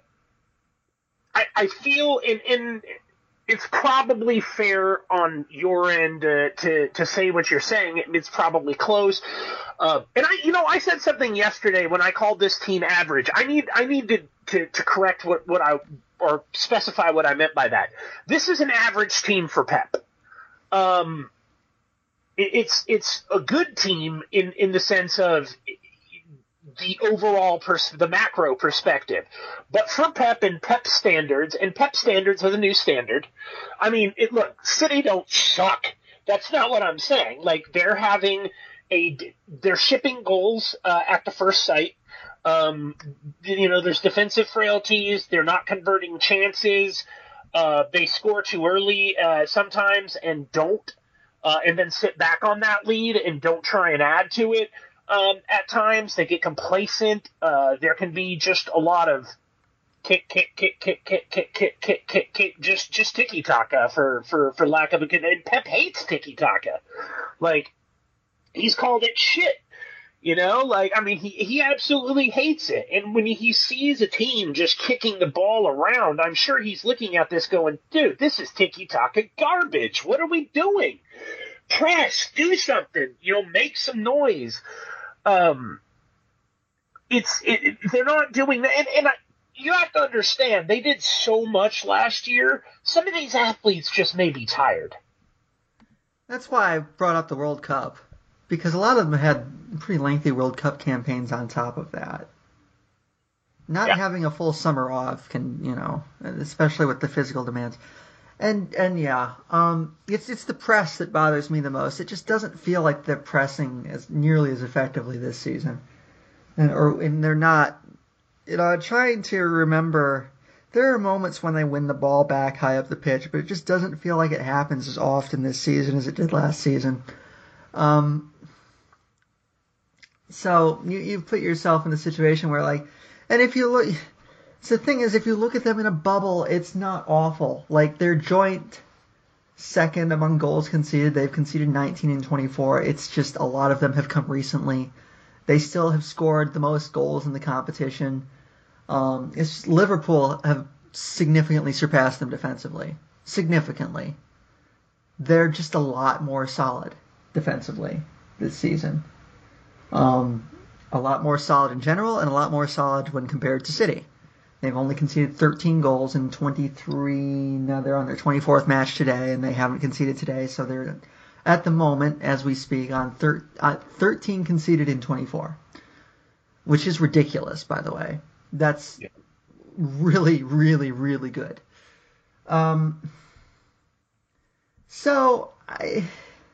I, I feel in, in it's probably fair on your end uh, to, to say what you're saying. It, it's probably close. Uh, and I, you know, I said something yesterday when I called this team average. I need, I need to, to, to correct what, what I, or specify what I meant by that. This is an average team for Pep. Um, it, it's, it's a good team in, in the sense of the overall, pers- the macro perspective. But for Pep and Pep standards, and Pep standards are the new standard. I mean, it, look, City don't suck. That's not what I'm saying. Like, they're having a, they're shipping goals uh, at the first sight. Um, you know, there's defensive frailties. They're not converting chances. Uh, they score too early uh, sometimes and don't, uh, and then sit back on that lead and don't try and add to it. Um, at times they get complacent. Uh, there can be just a lot of kick, kick, kick, kick, kick, kick, kick, kick, kick, kick, just just tiki taka for, for, for lack of a good. And Pep hates tiki taka. Like, he's called it shit. You know, like, I mean, he, he absolutely hates it. And when he sees a team just kicking the ball around, I'm sure he's looking at this going, dude, this is tiki-taka garbage. What are we doing? Press, do something, you know, make some noise. Um, it's, it, they're not doing that. And, and I, you have to understand, they did so much last year. Some of these athletes just may be tired. That's why I brought up the World Cup. Because a lot of them had pretty lengthy World Cup campaigns on top of that. Not Yeah. having a full summer off can, you know, especially with the physical demands. And and yeah, um, it's it's the press that bothers me the most. It just doesn't feel like they're pressing as nearly as effectively this season, and or and they're not. You know, trying to remember. There are moments when they win the ball back high up the pitch, but it just doesn't feel like it happens as often this season as it did last season. Um, so you you've put yourself in a situation where like, and if you look. So the thing is, if you look at them in a bubble, it's not awful. Like, they're joint second among goals conceded. They've conceded nineteen and twenty-four. It's just a lot of them have come recently. They still have scored the most goals in the competition. Um, it's just Liverpool have significantly surpassed them defensively. Significantly. They're just a lot more solid defensively this season. Um, a lot more solid in general, and a lot more solid when compared to City. They've only conceded thirteen goals in twenty-three. Now they're on their twenty-fourth match today, and they haven't conceded today. So they're, at the moment, as we speak, on thir- uh, thirteen conceded in twenty-four, which is ridiculous, by the way. That's yeah. really, really, really good. Um, so I,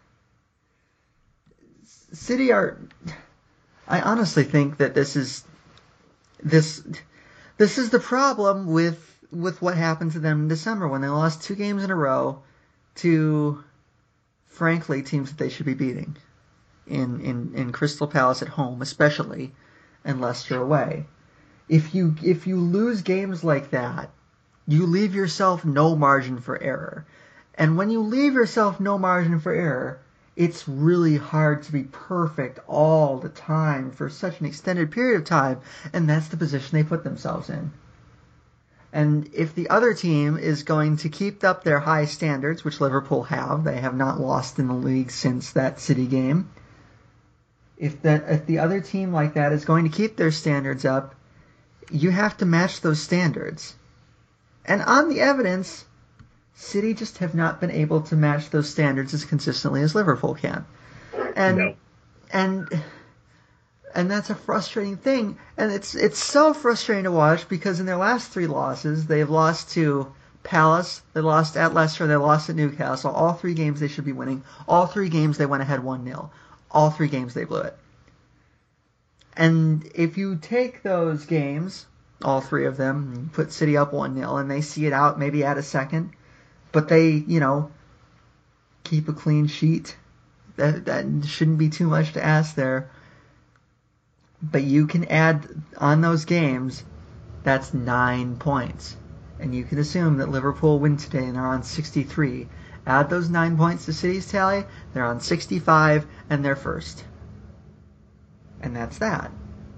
City are. I honestly think that this is this. This is the problem with with what happened to them in December when they lost two games in a row to, frankly, teams that they should be beating. In, in, in Crystal Palace at home, especially, and Leicester away. If you if you lose games like that, you leave yourself no margin for error. And when you leave yourself no margin for error, it's really hard to be perfect all the time for such an extended period of time, and that's the position they put themselves in. And if the other team is going to keep up their high standards, which Liverpool have, they have not lost in the league since that City game. If that if the other team like that is going to keep their standards up, you have to match those standards. And on the evidence, City just have not been able to match those standards as consistently as Liverpool can. And no. and and that's a frustrating thing. And it's it's so frustrating to watch because in their last three losses, they've lost to Palace, they lost at Leicester, they lost at Newcastle. All three games they should be winning. All three games they went ahead one nil. All three games they blew it. And if you take those games, all three of them, and put City up one nil, and they see it out, maybe add a second, but they, you know, keep a clean sheet. That that shouldn't be too much to ask there. But you can add on those games, that's nine points. And you can assume that Liverpool win today and they're on sixty-three. Add those nine points to City's tally, they're on sixty-five and they're first. And that's that.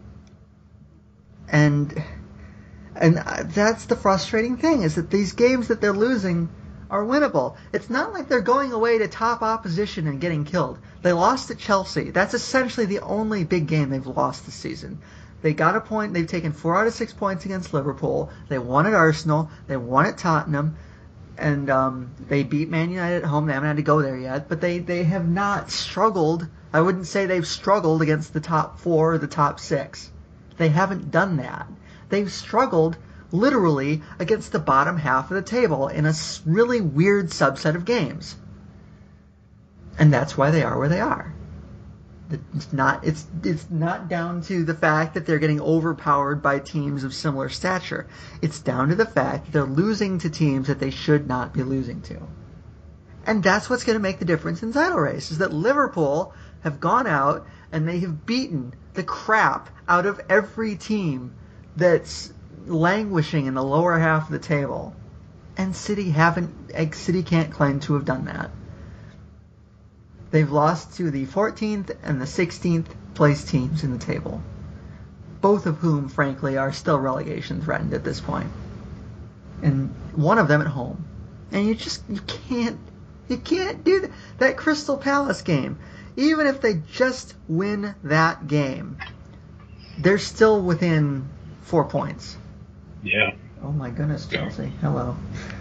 And and that's the frustrating thing, is that these games that they're losing are winnable. It's not like they're going away to top opposition and getting killed. They lost at Chelsea. That's essentially the only big game they've lost this season. They got a point. They've taken four out of six points against Liverpool. They won at Arsenal. They won at Tottenham. And um, they beat Man United at home. They haven't had to go there yet. But they, they have not struggled. I wouldn't say they've struggled against the top four or the top six. They haven't done that. They've struggled literally against the bottom half of the table in a really weird subset of games. And that's why they are where they are. It's not it's it's not down to the fact that they're getting overpowered by teams of similar stature. It's down to the fact that they're losing to teams that they should not be losing to. And that's what's going to make the difference in title race, is that Liverpool have gone out and they have beaten the crap out of every team that's languishing in the lower half of the table, and City haven't. City can't claim to have done that. They've lost to the fourteenth and the sixteenth place teams in the table, both of whom, frankly, are still relegation threatened at this point, and one of them at home. And you just you can't you can't do that. That Crystal Palace game. Even if they just win that game, they're still within four points. Yeah. Oh my goodness, Chelsea. Hello.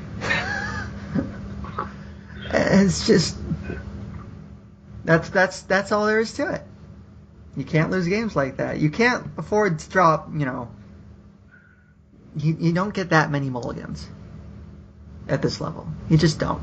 It's just that's that's that's all there is to it. You can't lose games like that. You can't afford to drop, you know, you, you don't get that many mulligans at this level. You just don't.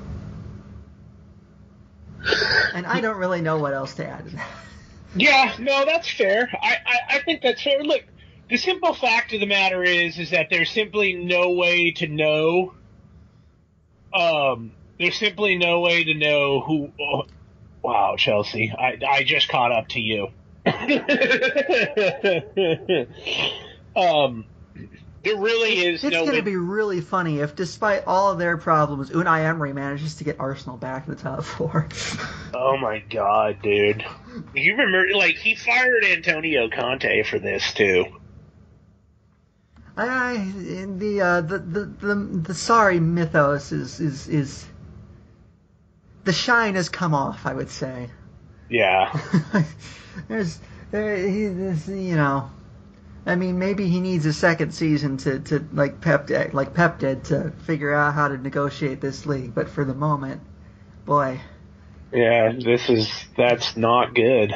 And I don't really know what else to add to that. Yeah, no, that's fair. I, I, I think that's fair. Look, the simple fact of the matter is, is that there's simply no way to know. Um, there's simply no way to know who. Oh, wow, Chelsea, I, I just caught up to you. um, there really is it's no. It's going to be really funny if, despite all of their problems, Unai Emery manages to get Arsenal back to the top four. Oh my god, dude! You remember, like, he fired Antonio Conte for this too. I the uh, the, the the the sorry mythos is is is the shine has come off, I would say. Yeah. There's there he this, you know. I mean, maybe he needs a second season to, to like Pep like Pep did to figure out how to negotiate this league. But for the moment, boy. Yeah, this is that's not good.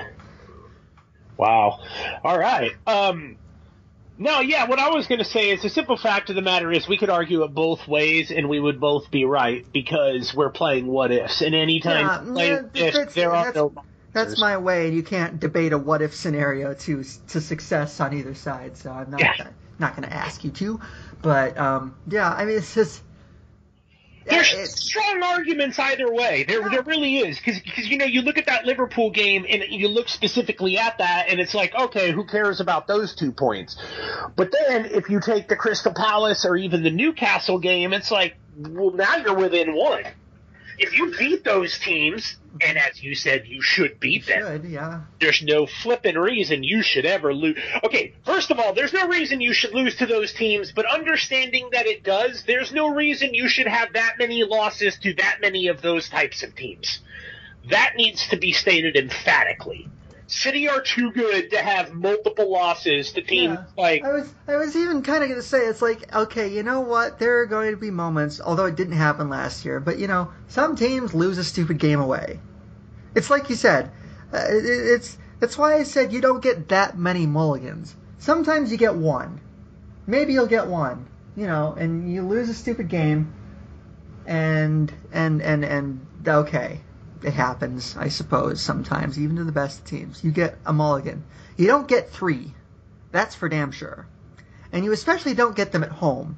Wow. All right. Um. No, yeah. What I was going to say is the simple fact of the matter is we could argue it both ways and we would both be right because we're playing what ifs. And anytime yeah, you play yeah, this, that's, there are that's, no. That's my way, and you can't debate a what-if scenario to to success on either side. So I'm not Yeah. not going to ask you to, but um, yeah, I mean it's just There's it's, strong arguments either way. There, there really is, because you know you look at that Liverpool game and you look specifically at that, and it's like, okay, who cares about those two points? But then if you take the Crystal Palace or even the Newcastle game, it's like, well, now you're within one. If you beat those teams, and as you said, you should beat you them. should, yeah. There's no flipping reason you should ever lose. Okay, first of all, there's no reason you should lose to those teams, but understanding that it does, there's no reason you should have that many losses to that many of those types of teams. That needs to be stated emphatically. City are too good to have multiple losses to teams Yeah. like... I was I was even kind of going to say, it's like, okay, you know what? There are going to be moments, although it didn't happen last year, but, you know, some teams lose a stupid game away. It's like you said. Uh, it, it's That's why I said you don't get that many mulligans. Sometimes you get one. Maybe you'll get one, you know, and you lose a stupid game, and, and, and, and, okay. It happens, I suppose, sometimes, even to the best teams. You get a mulligan. You don't get three. That's for damn sure. And you especially don't get them at home.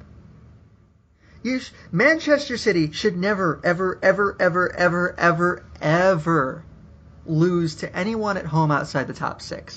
You sh- Manchester City should never, ever, ever, ever, ever, ever, ever lose to anyone at home outside the top six.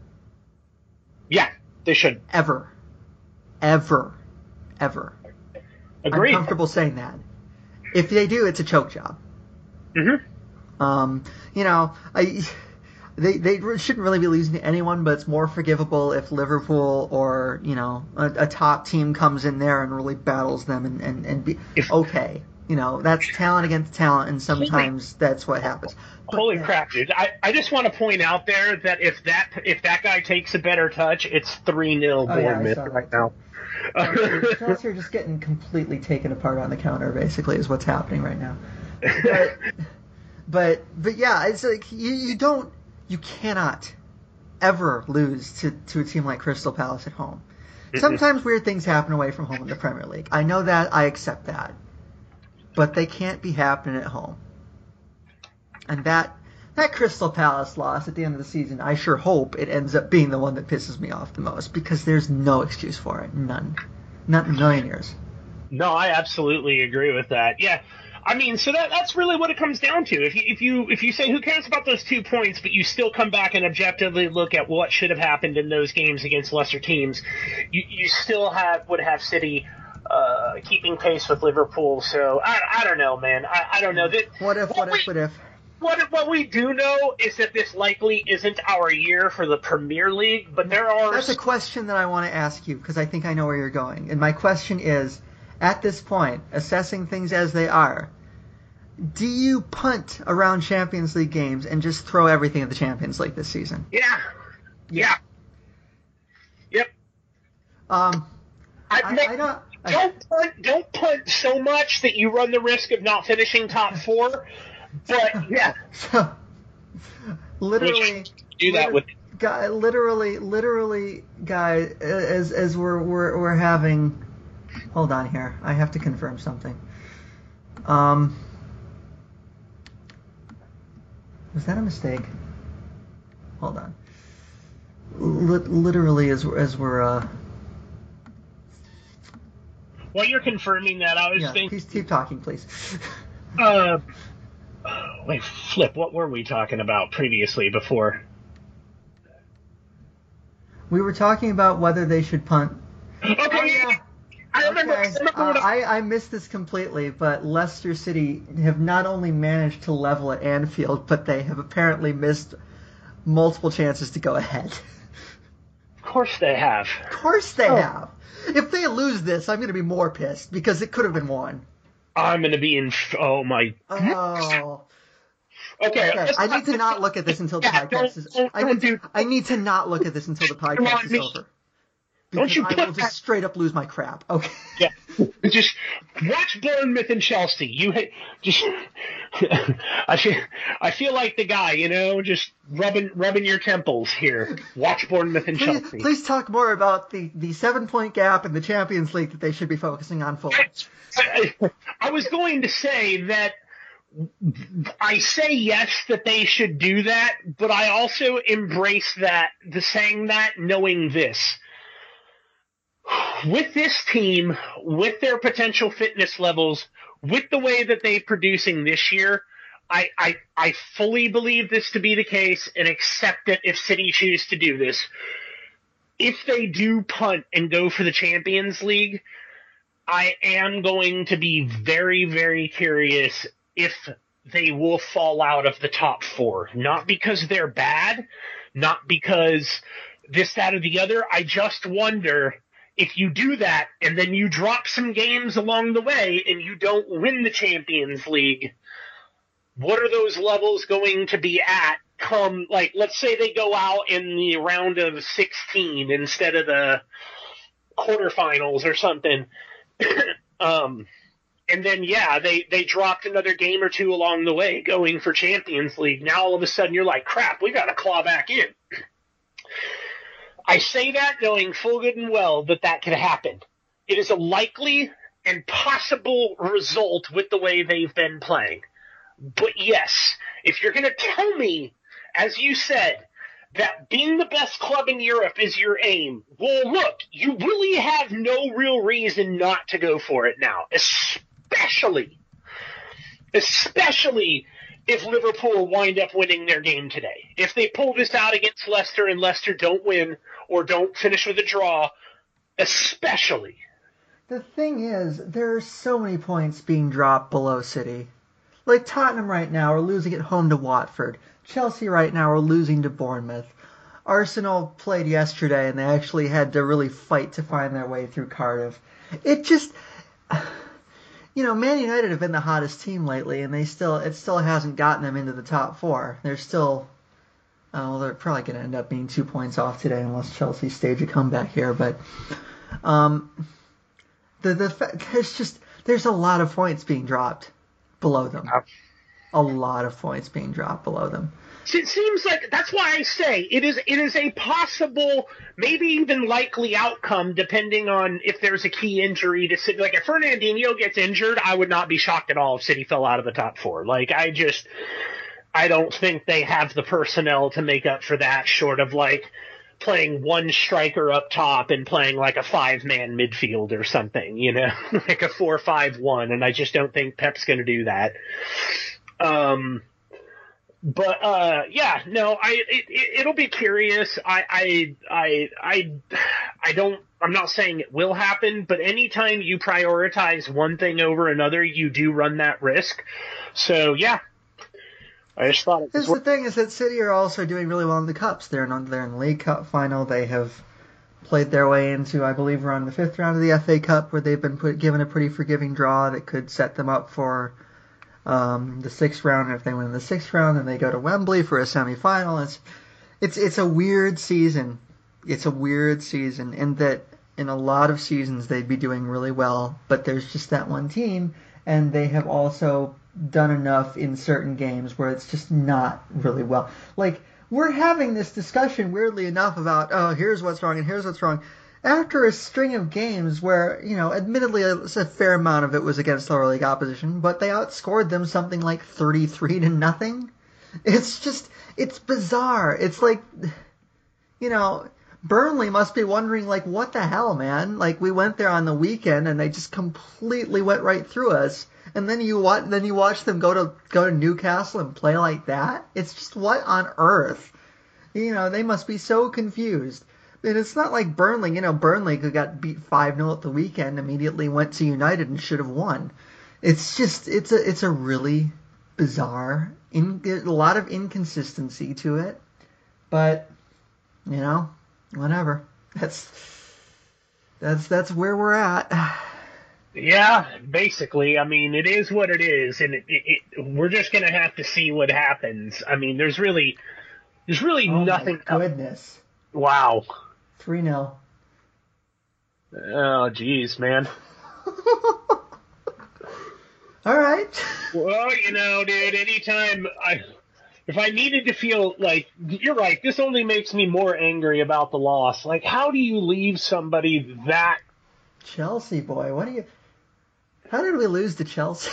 Yeah, they should. Ever. Ever. Ever. Agreed. I'm comfortable saying that. If they do, it's a choke job. Mm-hmm. Um, you know, I they they shouldn't really be losing to anyone, but it's more forgivable if Liverpool or, you know, a, a top team comes in there and really battles them and, and, and be If, okay. You know, that's talent against talent, and sometimes holy, that's what happens. But, holy crap, dude. I, I just want to point out there that if that if that guy takes a better touch, it's three nil oh, Bournemouth yeah, right now. Chelsea, Chelsea are just getting completely taken apart on the counter, basically, is what's happening right now. But, But but yeah, it's like you, you don't you cannot ever lose to, to a team like Crystal Palace at home. Sometimes weird things happen away from home in the Premier League. I know that, I accept that. But they can't be happening at home. And that that Crystal Palace loss at the end of the season, I sure hope it ends up being the one that pisses me off the most, because there's no excuse for it. None. Not in a million years. No, I absolutely agree with that. Yeah. I mean, so that that's really what it comes down to. If you if you if you say who cares about those two points, but you still come back and objectively look at what should have happened in those games against lesser teams, you you still have would have City uh, keeping pace with Liverpool. So I, I don't know, man. I, I don't know. That, what if? What, what if? We, what if? What what we do know is that this likely isn't our year for the Premier League, but there are. That's a question that I want to ask you, because I think I know where you're going. And my question is, at this point, assessing things as they are, do you punt around Champions League games and just throw everything at the Champions League this season? Yeah. Yeah. Yep. Um, I, I, I don't. I, don't punt. Don't punt so much that you run the risk of not finishing top four. But yeah. So, literally. Do that with. Guy, literally, literally, guy, as as we're we're we're having Hold on here. I have to confirm something. Um, was that a mistake? Hold on. L- literally, as as we're uh. While you're confirming that, I was yeah, thinking. Please keep talking, please. uh, wait, Flip. What were we talking about previously before? We were talking about whether they should punt. Okay. Oh, yeah. I remember. Okay. I, remember uh, I, I missed this completely, but Leicester City have not only managed to level at Anfield, but they have apparently missed multiple chances to go ahead. Of course they have. Of course they oh. have. If they lose this, I'm going to be more pissed because it could have been won. I'm going to be in. Oh my. Oh. Okay. okay. I need to not look at this until the yeah, podcast is. I need, to, I need to not look at this until the podcast is me. over. Because Don't you I put will just straight up lose my crap. Okay. Yeah. Just watch Bournemouth and Chelsea. You just. I feel. I feel like the guy, you know, just rubbing rubbing your temples here. Watch Bournemouth and please, Chelsea. Please talk more about the the seven point gap in the Champions League that they should be focusing on fully. I, I, I was going to say that. I say yes that they should do that, but I also embrace that, the saying that, knowing this. With this team, with their potential fitness levels, with the way that they're producing this year, I, I, I fully believe this to be the case and accept it if City choose to do this. If they do punt and go for the Champions League, I am going to be very, very curious if they will fall out of the top four. Not because they're bad, not because this, that, or the other. I just wonder if you do that and then you drop some games along the way and you don't win the Champions League, what are those levels going to be at come, like, let's say they go out in the round of sixteen instead of the quarterfinals or something. um, And then, yeah, they, they dropped another game or two along the way going for Champions League. Now, all of a sudden, you're like, crap, we got to claw back in. I say that knowing full good and well that that could happen. It is a likely and possible result with the way they've been playing. But, yes, if you're going to tell me, as you said, that being the best club in Europe is your aim, well, look, you really have no real reason not to go for it now, especially, especially if Liverpool wind up winning their game today. If they pull this out against Leicester and Leicester don't win or don't finish with a draw, especially. The thing is, there are so many points being dropped below City. Like Tottenham right now are losing at home to Watford. Chelsea right now are losing to Bournemouth. Arsenal played yesterday and they actually had to really fight to find their way through Cardiff. It just, you know, Man United have been the hottest team lately, and they still it still hasn't gotten them into the top four. They're still, uh, well, they're probably going to end up being two points off today unless Chelsea stage a comeback here. But um, the the there's just there's a lot of points being dropped below them. A lot of points being dropped below them. It seems like that's why I say it is it is a possible, maybe even likely outcome, depending on if there's a key injury to City. Like if Fernandinho gets injured, I would not be shocked at all if City fell out of the top four. Like I just, I don't think they have the personnel to make up for that, short of like playing one striker up top and playing like a five-man midfield or something, you know, like a four five one, and I just don't think Pep's going to do that. Um, but, uh, yeah, no, I, it, it, it'll be curious. I, I, I, I, I don't, I'm not saying it will happen, but anytime you prioritize one thing over another, you do run that risk. So, yeah. I just thought it was the thing is that City are also doing really well in the Cups. They're in, they're in the League Cup final. They have played their way into, I believe, we're on the fifth round of the F A Cup, where they've been put, given a pretty forgiving draw that could set them up for um, the sixth round. And if they win the sixth round, then they go to Wembley for a semi-final. It's it's it's a weird season. It's a weird season in that in a lot of seasons they'd be doing really well, but there's just that one team, and they have also done enough in certain games where it's just not really well. Like, we're having this discussion, weirdly enough, about, oh, here's what's wrong and here's what's wrong. after a string of games where, you know, admittedly a, a fair amount of it was against lower league opposition, but they outscored them something like thirty-three to nothing. It's just, it's bizarre. It's like, you know, Burnley must be wondering, like, what the hell, man? Like, we went there on the weekend and they just completely went right through us. And then you watch, then you watch them go to go to Newcastle and play like that. It's just, what on earth? You know, they must be so confused. And it's not like Burnley. You know, Burnley, who got beat five nil at the weekend, immediately went to United and should have won. It's just, it's a, it's a really bizarre, in, a lot of inconsistency to it. But, you know, whatever. That's, that's, that's where we're at. Yeah, basically. I mean, it is what it is, and it, it, it, we're just going to have to see what happens. I mean, there's really, there's really oh nothing. My goodness. Wow. three nil. Oh, geez, man. All right. Well, you know, dude, anytime I, if I needed to feel like, you're right, this only makes me more angry about the loss. Like, how do you leave somebody that? Chelsea, boy, what do you, how did we lose to Chelsea?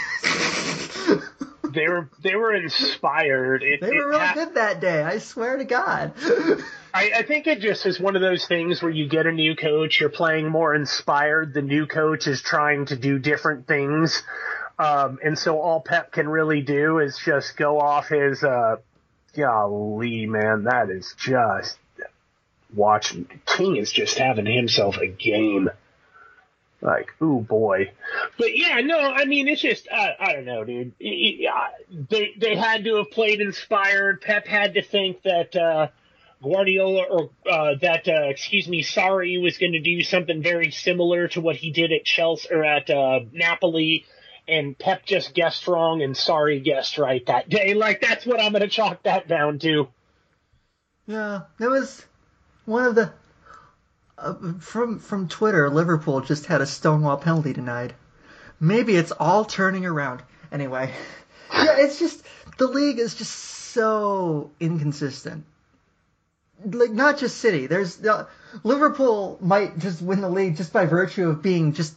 They were they were inspired. It, they were it really ha- good that day. I swear to God. I, I think it just is one of those things where you get a new coach, you're playing more inspired. The new coach is trying to do different things, um, and so all Pep can really do is just go off his. Uh, golly, man, that is just watching. King is just having himself a game. Like, ooh, boy. But, yeah, no, I mean, it's just, uh, I don't know, dude. It, it, uh, they they had to have played inspired. Pep had to think that uh, Guardiola, or uh, that, uh, excuse me, Sarri was going to do something very similar to what he did at Chelsea, or at uh, Napoli, and Pep just guessed wrong, and Sarri guessed right that day. Like, that's what I'm going to chalk that down to. Yeah, it was one of the... Uh, from from Twitter, Liverpool just had a Stonewall penalty denied. Maybe it's all turning around. Anyway, yeah, it's just, the league is just so inconsistent. Like, not just City. There's uh, Liverpool might just win the league just by virtue of being just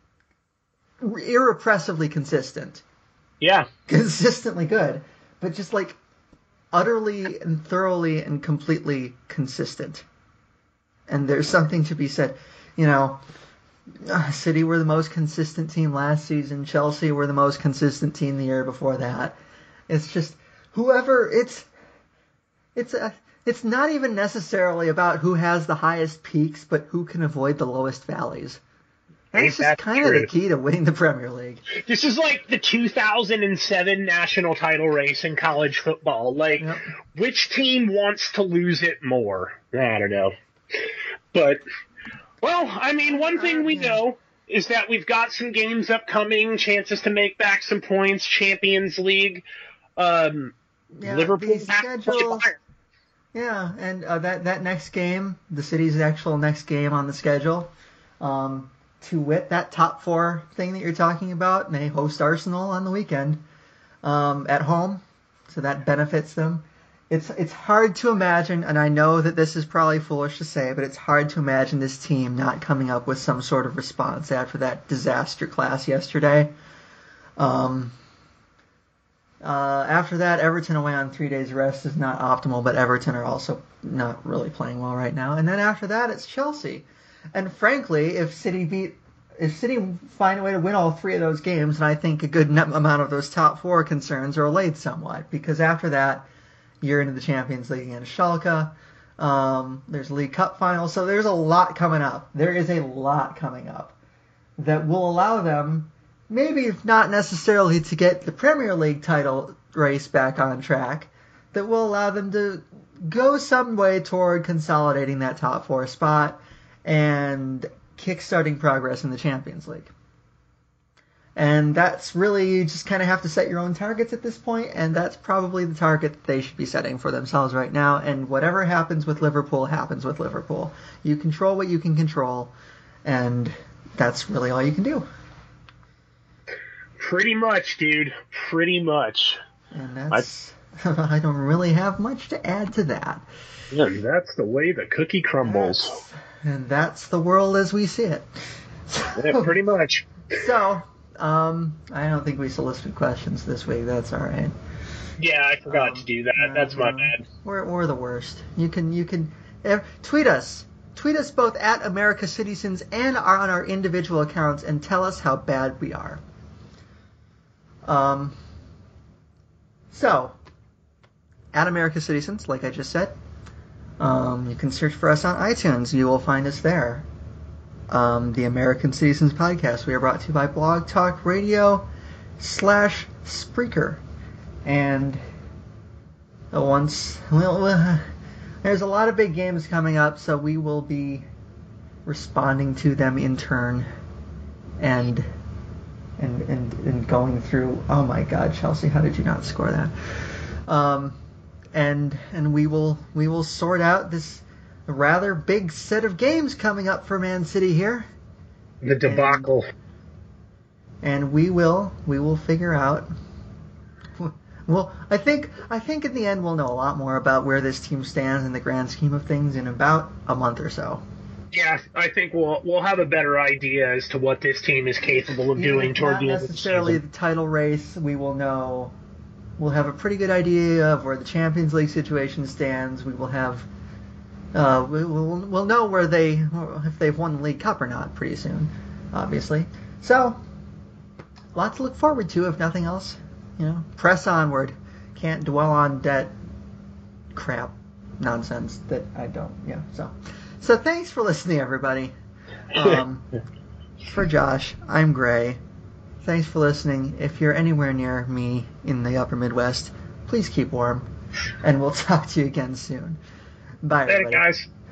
irrepressibly consistent. Yeah, consistently good, but just like utterly and thoroughly and completely consistent. And there's something to be said. You know, City were the most consistent team last season. Chelsea were the most consistent team the year before that. It's just whoever. It's it's a, it's not even necessarily about who has the highest peaks, but who can avoid the lowest valleys. That's just kind of the key to winning the Premier League. This is like the two thousand seven national title race in college football. Like, yep. Which team wants to lose it more? I don't know. But, well, I mean, one thing we know is that we've got some games upcoming, chances to make back some points, Champions League, um, yeah, Liverpool. Schedule, yeah, and uh, that, that next game, the City's actual next game on the schedule, um, to wit, that top four thing that you're talking about, and they host Arsenal on the weekend um, at home, so that benefits them. It's it's hard to imagine, and I know that this is probably foolish to say, but it's hard to imagine this team not coming up with some sort of response after that disaster class yesterday. Um, uh, after that, Everton away on three days rest is not optimal, but Everton are also not really playing well right now. And then after that, it's Chelsea. And frankly, if City beat, if City find a way to win all three of those games, then I think a good amount of those top four concerns are allayed somewhat, because after that, you're into the Champions League against Schalke. Um, there's League Cup final, so there's a lot coming up. There is a lot coming up that will allow them, maybe not necessarily to get the Premier League title race back on track, that will allow them to go some way toward consolidating that top four spot and kickstarting progress in the Champions League. And that's really, you just kind of have to set your own targets at this point, and that's probably the target that they should be setting for themselves right now. And whatever happens with Liverpool happens with Liverpool. You control what you can control, and that's really all you can do. Pretty much, dude. Pretty much. And that's, I, I don't really have much to add to that. Yeah, that's the way the cookie crumbles. That's, And that's the world as we see it. Yeah, pretty much. So, um, I don't think we solicited questions this week. That's all right. Yeah, I forgot um, to do that. Uh, That's my no, bad. We're we're the worst. You can you can eh, tweet us. Tweet us both at America Citizens and are on our individual accounts and tell us how bad we are. Um. So, at America Citizens, like I just said, um, you can search for us on iTunes. You will find us there. Um, the American Citizens Podcast. We are brought to you by Blog Talk Radio slash Spreaker. And once, well, uh, there's a lot of big games coming up, so we will be responding to them in turn and and and, and going through. Oh my God, Chelsea, how did you not score that? Um, and and we will we will sort out this rather big set of games coming up for Man City here. The debacle. And, and we will we will figure out. Well, I think I think in the end we'll know a lot more about where this team stands in the grand scheme of things in about a month or so. Yeah, I think we'll we'll have a better idea as to what this team is capable of doing toward the end of the season. Not necessarily the title race. We will know. We'll have a pretty good idea of where the Champions League situation stands. We will have. Uh, we, we'll we'll know where they if they've won the League Cup or not pretty soon, obviously. So, a lot to look forward to, if nothing else. You know, press onward. Can't dwell on that crap nonsense that I don't. Yeah. So, so thanks for listening, everybody. Um, for Josh, I'm Gray. Thanks for listening. If you're anywhere near me in the Upper Midwest, please keep warm, and we'll talk to you again soon. Bye, everybody. Hey, guys.